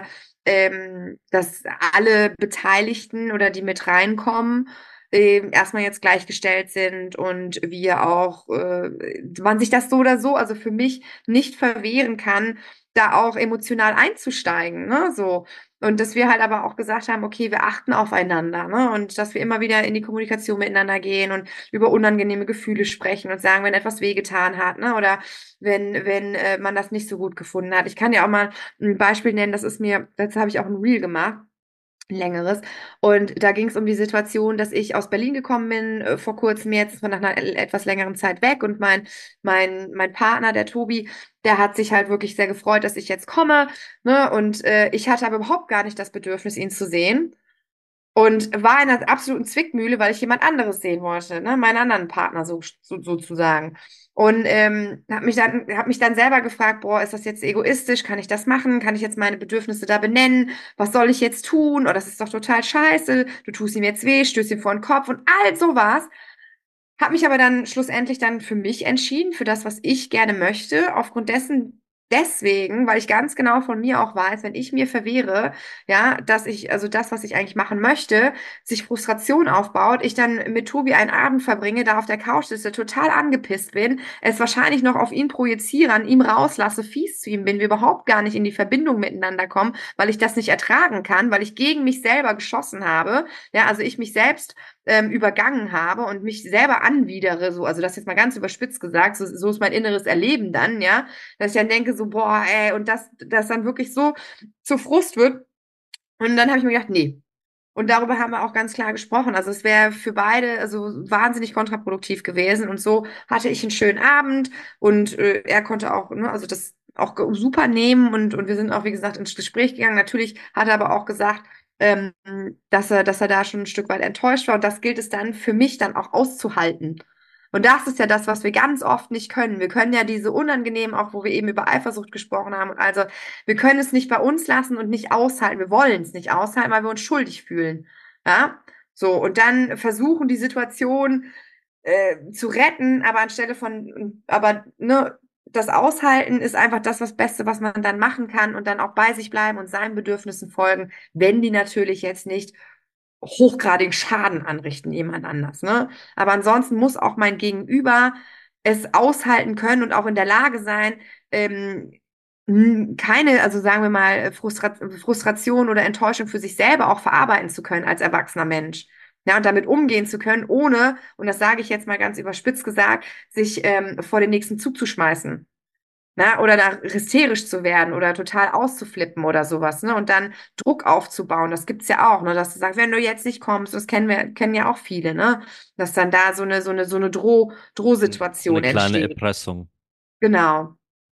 dass alle Beteiligten oder die mit reinkommen, erstmal jetzt gleichgestellt sind und wir auch, man sich das so oder so, also für mich nicht verwehren kann, da auch emotional einzusteigen, ne? So. Und dass wir halt aber auch gesagt haben, okay, wir achten aufeinander, ne? Und dass wir immer wieder in die Kommunikation miteinander gehen und über unangenehme Gefühle sprechen und sagen, wenn etwas wehgetan hat, ne? Oder wenn man das nicht so gut gefunden hat. Ich kann dir auch mal ein Beispiel nennen, dazu habe ich auch ein Reel gemacht. Ein längeres. Und da ging es um die Situation, dass ich aus Berlin gekommen bin, vor kurzem jetzt, von nach einer etwas längeren Zeit weg. Und mein Partner, der Tobi, der hat sich halt wirklich sehr gefreut, dass ich jetzt komme. Ne? Und ich hatte aber überhaupt gar nicht das Bedürfnis, ihn zu sehen. Und war in einer absoluten Zwickmühle, weil ich jemand anderes sehen wollte, ne? Meinen anderen Partner sozusagen. Und hab mich dann selber gefragt, boah, ist das jetzt egoistisch? Kann ich das machen? Kann ich jetzt meine Bedürfnisse da benennen? Was soll ich jetzt tun? Oh, das ist doch total scheiße. Du tust ihm jetzt weh, stößt ihm vor den Kopf und all sowas. Hab mich aber dann schlussendlich dann für mich entschieden, für das, was ich gerne möchte, deswegen, weil ich ganz genau von mir auch weiß, wenn ich mir verwehre, ja, dass ich, also das, was ich eigentlich machen möchte, sich Frustration aufbaut, ich dann mit Tobi einen Abend verbringe, da auf der Couch sitze, total angepisst bin, es wahrscheinlich noch auf ihn projiziere, an ihm rauslasse, fies zu ihm bin, wir überhaupt gar nicht in die Verbindung miteinander kommen, weil ich das nicht ertragen kann, weil ich gegen mich selber geschossen habe, ja, also ich mich selbst übergangen habe und mich selber anwidere, so, also das jetzt mal ganz überspitzt gesagt, so ist mein inneres Erleben dann, ja, dass ich dann denke so, boah, ey, und das dann wirklich so zu Frust wird. Und dann habe ich mir gedacht, nee. Und darüber haben wir auch ganz klar gesprochen. Also es wäre für beide also wahnsinnig kontraproduktiv gewesen. Und so hatte ich einen schönen Abend und er konnte auch, ne, also das auch super nehmen und wir sind auch, wie gesagt, ins Gespräch gegangen. Natürlich hat er aber auch gesagt, ähm, dass er da schon ein Stück weit enttäuscht war. Und das gilt es dann für mich dann auch auszuhalten. Und das ist ja das, was wir ganz oft nicht können. Wir können ja diese unangenehmen, auch wo wir eben über Eifersucht gesprochen haben, also wir können es nicht bei uns lassen und nicht aushalten. Wir wollen es nicht aushalten, weil wir uns schuldig fühlen. Ja, so und dann versuchen die Situation zu retten, aber anstelle von, aber ne, das Aushalten ist einfach das Beste, was man dann machen kann und dann auch bei sich bleiben und seinen Bedürfnissen folgen, wenn die natürlich jetzt nicht hochgradigen Schaden anrichten, jemand anders, ne? Aber ansonsten muss auch mein Gegenüber es aushalten können und auch in der Lage sein, ähm, keine, also sagen wir mal, Frustration oder Enttäuschung für sich selber auch verarbeiten zu können als erwachsener Mensch. Ja, und damit umgehen zu können, ohne, und das sage ich jetzt mal ganz überspitzt gesagt, sich vor den nächsten Zug zu schmeißen. Ne? Oder da hysterisch zu werden oder total auszuflippen oder sowas, ne? Und dann Druck aufzubauen, das gibt's ja auch, ne? Dass du sagst, wenn du jetzt nicht kommst, das kennen ja auch viele, ne? Dass dann da so eine So eine Drohsituation kleine entsteht. Erpressung. Genau.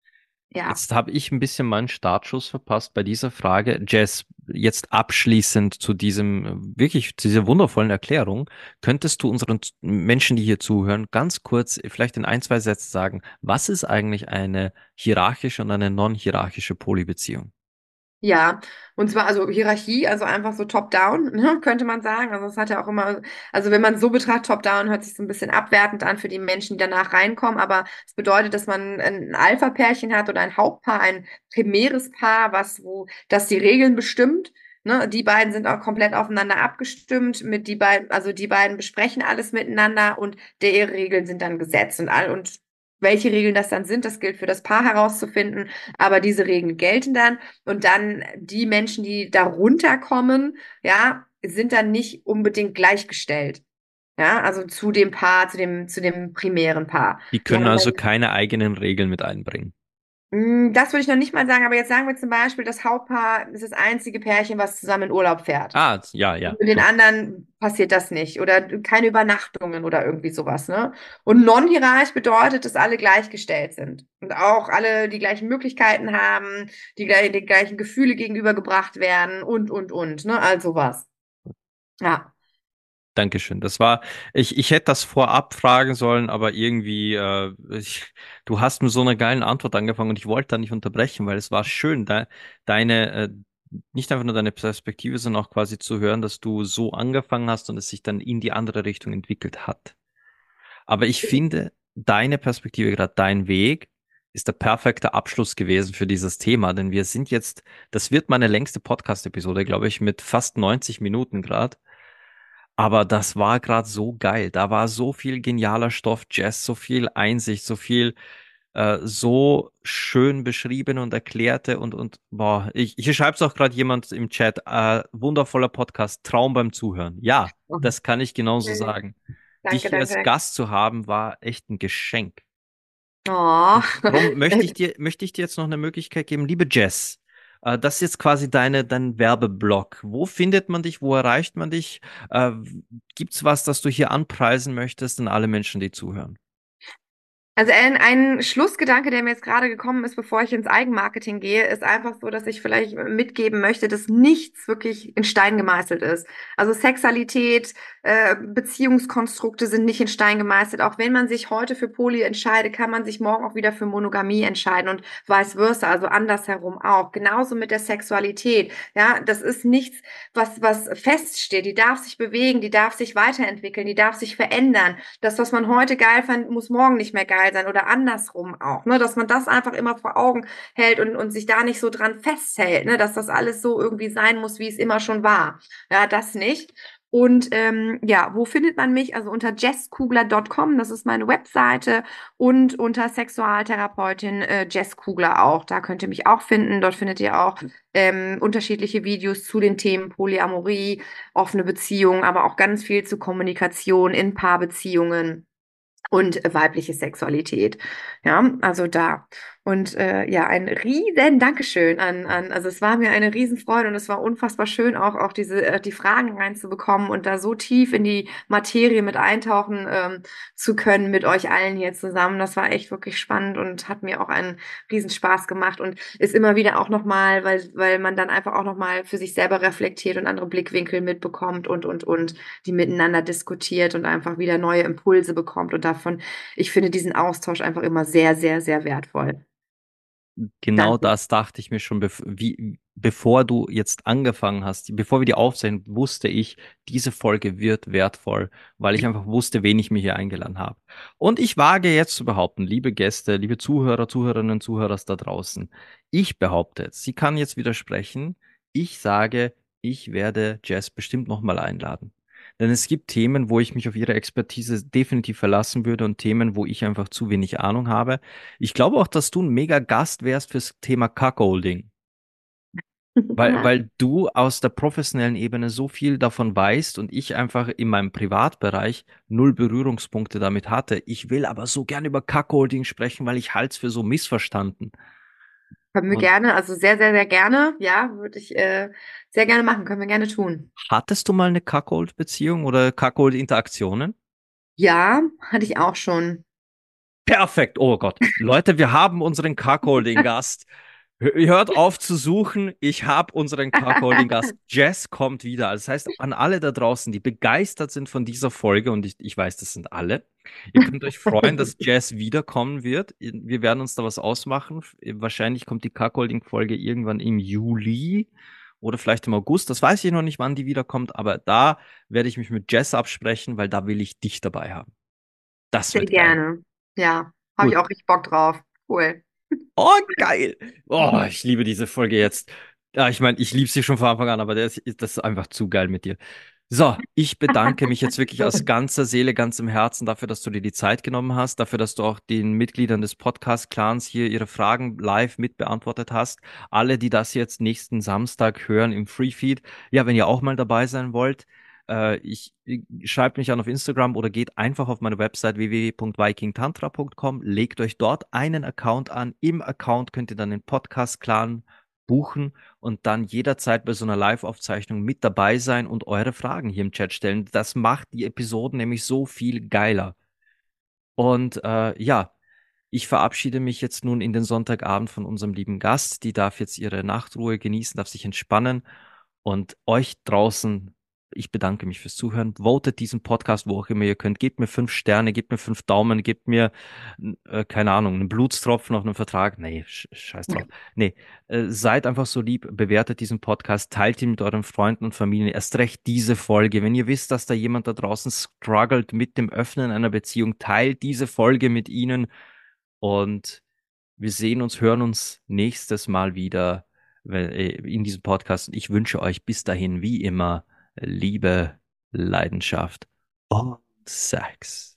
Ja. Jetzt habe ich ein bisschen meinen Startschuss verpasst bei dieser Frage. Jess, jetzt abschließend zu diesem, wirklich, zu dieser wundervollen Erklärung, könntest du unseren Menschen, die hier zuhören, ganz kurz, vielleicht in ein, zwei Sätzen sagen, was ist eigentlich eine hierarchische und eine non-hierarchische Polybeziehung? Ja, und zwar also Hierarchie, also einfach so top-down, ne, könnte man sagen. Also es hat ja auch immer, also wenn man es so betrachtet, top-down hört sich so ein bisschen abwertend an für die Menschen, die danach reinkommen, aber es bedeutet, dass man ein Alpha-Pärchen hat oder ein Hauptpaar, ein primäres Paar, das die Regeln bestimmt. Ne, die beiden sind auch komplett aufeinander abgestimmt, mit die beiden, also die beiden besprechen alles miteinander und der Regeln sind dann gesetzt und welche Regeln das dann sind, das gilt für das Paar herauszufinden, aber diese Regeln gelten dann. Und dann die Menschen, die darunter kommen, ja, sind dann nicht unbedingt gleichgestellt. Ja, also zu dem Paar, zu dem primären Paar. Die Die können haben also dann, keine eigenen Regeln mit einbringen. das würde ich noch nicht mal sagen, aber jetzt sagen wir zum Beispiel, das Hauptpaar ist das einzige Pärchen, was zusammen in Urlaub fährt. Ah, ja, ja, Mit den gut. anderen passiert das nicht oder keine Übernachtungen oder irgendwie sowas, ne? Und non-hierarchisch bedeutet, dass alle gleichgestellt sind und auch alle die gleichen Möglichkeiten haben, die gleichen Gefühle gegenübergebracht werden und, ne? All sowas. Ja. Dankeschön. Ich hätte das vorab fragen sollen, aber irgendwie, du hast mit so einer geilen Antwort angefangen und ich wollte da nicht unterbrechen, weil es war schön, deine, nicht einfach nur deine Perspektive, sondern auch quasi zu hören, dass du so angefangen hast und es sich dann in die andere Richtung entwickelt hat. Aber ich finde, deine Perspektive, gerade dein Weg, ist der perfekte Abschluss gewesen für dieses Thema, denn wir sind jetzt, das wird meine längste Podcast-Episode, glaube ich, mit fast 90 Minuten gerade. Aber das war gerade so geil. Da war so viel genialer Stoff, Jazz, so viel Einsicht, so viel so schön beschrieben und erklärte und boah, hier schreibt es auch gerade jemand im Chat, wundervoller Podcast, Traum beim Zuhören. Ja, das kann ich genauso Schön. sagen. Dich Danke, hier danke, als danke. Gast zu haben, war echt ein Geschenk. Oh. Und darum möchte ich dir jetzt noch eine Möglichkeit geben, liebe Jess. Das ist jetzt quasi dein Werbeblock. Wo findet man dich? Wo erreicht man dich? Gibt's was, das du hier anpreisen möchtest an alle Menschen, die zuhören? Also ein Schlussgedanke, der mir jetzt gerade gekommen ist, bevor ich ins Eigenmarketing gehe, ist einfach so, dass ich vielleicht mitgeben möchte, dass nichts wirklich in Stein gemeißelt ist. Also Sexualität, Beziehungskonstrukte sind nicht in Stein gemeißelt. Auch wenn man sich heute für Poly entscheidet, kann man sich morgen auch wieder für Monogamie entscheiden und vice versa, also andersherum auch. Genauso mit der Sexualität. Ja, das ist nichts, was feststeht. Die darf sich bewegen, die darf sich weiterentwickeln, die darf sich verändern. Das, was man heute geil fand, muss morgen nicht mehr geil sein oder andersrum auch, ne? Dass man das einfach immer vor Augen hält und sich da nicht so dran festhält, ne? Dass das alles so irgendwie sein muss, wie es immer schon war. Ja, das nicht. Und ja, wo findet man mich? Also unter jesskugler.com, das ist meine Webseite, und unter Sexualtherapeutin Jess Kugler auch. Da könnt ihr mich auch finden. Dort findet ihr auch unterschiedliche Videos zu den Themen Polyamorie, offene Beziehungen, aber auch ganz viel zu Kommunikation in Paarbeziehungen und weibliche Sexualität. Ja, also da. Und ja, ein riesen Dankeschön also es war mir eine Riesenfreude und es war unfassbar schön, auch diese, die Fragen reinzubekommen und da so tief in die Materie mit eintauchen zu können mit euch allen hier zusammen. Das war echt wirklich spannend und hat mir auch einen Riesenspaß gemacht und ist immer wieder auch nochmal, weil man dann einfach auch nochmal für sich selber reflektiert und andere Blickwinkel mitbekommt und die miteinander diskutiert und einfach wieder neue Impulse bekommt und davon, ich finde diesen Austausch einfach immer sehr, sehr, sehr wertvoll. Genau Danke. das dachte ich mir schon, bevor du jetzt angefangen hast, bevor wir die aufzeichnen, wusste ich, diese Folge wird wertvoll, weil ich einfach wusste, wen ich mir hier eingeladen habe. Und ich wage jetzt zu behaupten, liebe Gäste, liebe Zuhörer, Zuhörerinnen, Zuhörer da draußen, ich behaupte jetzt, sie kann jetzt widersprechen, ich sage, ich werde Jess bestimmt nochmal einladen. Denn es gibt Themen, wo ich mich auf ihre Expertise definitiv verlassen würde und Themen, wo ich einfach zu wenig Ahnung habe. Ich glaube auch, dass du ein mega Gast wärst fürs Thema Cuckolding, weil du aus der professionellen Ebene so viel davon weißt und ich einfach in meinem Privatbereich null Berührungspunkte damit hatte. Ich will aber so gern über Cuckolding sprechen, weil ich halte es für so missverstanden. Können wir Und gerne, also sehr, sehr, sehr gerne. Ja, würde ich sehr gerne machen. Können wir gerne tun. hattest du mal eine Cuckold-Beziehung oder Cuckold-Interaktionen? Ja, hatte ich auch schon. Perfekt. Oh Gott. Leute, wir haben unseren Cuckolding-Gast. Hört auf zu suchen. Ich habe unseren Cuckolding-Gast. Jess kommt wieder. Also das heißt, an alle da draußen, die begeistert sind von dieser Folge, und ich weiß, das sind alle, ihr könnt euch freuen, dass Jess wiederkommen wird. Wir werden uns da was ausmachen. Wahrscheinlich kommt die Cuckolding-Folge irgendwann im Juli oder vielleicht im August. Das weiß ich noch nicht, wann die wiederkommt, aber da werde ich mich mit Jess absprechen, weil da will ich dich dabei haben. Das Sehr wird geil. gerne. Ja, habe ich Gut. auch richtig Bock drauf. Cool. Oh, geil. Oh, ich liebe diese Folge jetzt. Ja, ich meine, ich liebe sie schon von Anfang an, aber das ist einfach zu geil mit dir. So, ich bedanke mich jetzt wirklich aus ganzer Seele, ganzem Herzen dafür, dass du dir die Zeit genommen hast, dafür, dass du auch den Mitgliedern des Podcast-Clans hier ihre Fragen live mitbeantwortet hast. Alle, die das jetzt nächsten Samstag hören im Freefeed. Ja, wenn ihr auch mal dabei sein wollt, schreibt mich an auf Instagram oder geht einfach auf meine Website www.vikingtantra.com, legt euch dort einen Account an. Im Account könnt ihr dann den Podcast-Clan buchen und dann jederzeit bei so einer Live-Aufzeichnung mit dabei sein und eure Fragen hier im Chat stellen. Das macht die Episoden nämlich so viel geiler. Und ja, ich verabschiede mich jetzt nun in den Sonntagabend von unserem lieben Gast. Die darf jetzt ihre Nachtruhe genießen, darf sich entspannen. Und euch draußen, ich bedanke mich fürs Zuhören. Votet diesen Podcast, wo auch immer ihr könnt. Gebt mir 5 Sterne, gebt mir 5 Daumen, gebt mir, keine Ahnung, einen Blutstropfen auf einen Vertrag. Nee, scheiß drauf. Nee, seid einfach so lieb, bewertet diesen Podcast, teilt ihn mit euren Freunden und Familien. Erst recht diese Folge. Wenn ihr wisst, dass da jemand da draußen struggelt mit dem Öffnen einer Beziehung, teilt diese Folge mit ihnen. Und wir sehen uns, hören uns nächstes Mal wieder in diesem Podcast. Ich wünsche euch bis dahin wie immer Liebe, Leidenschaft und Sex.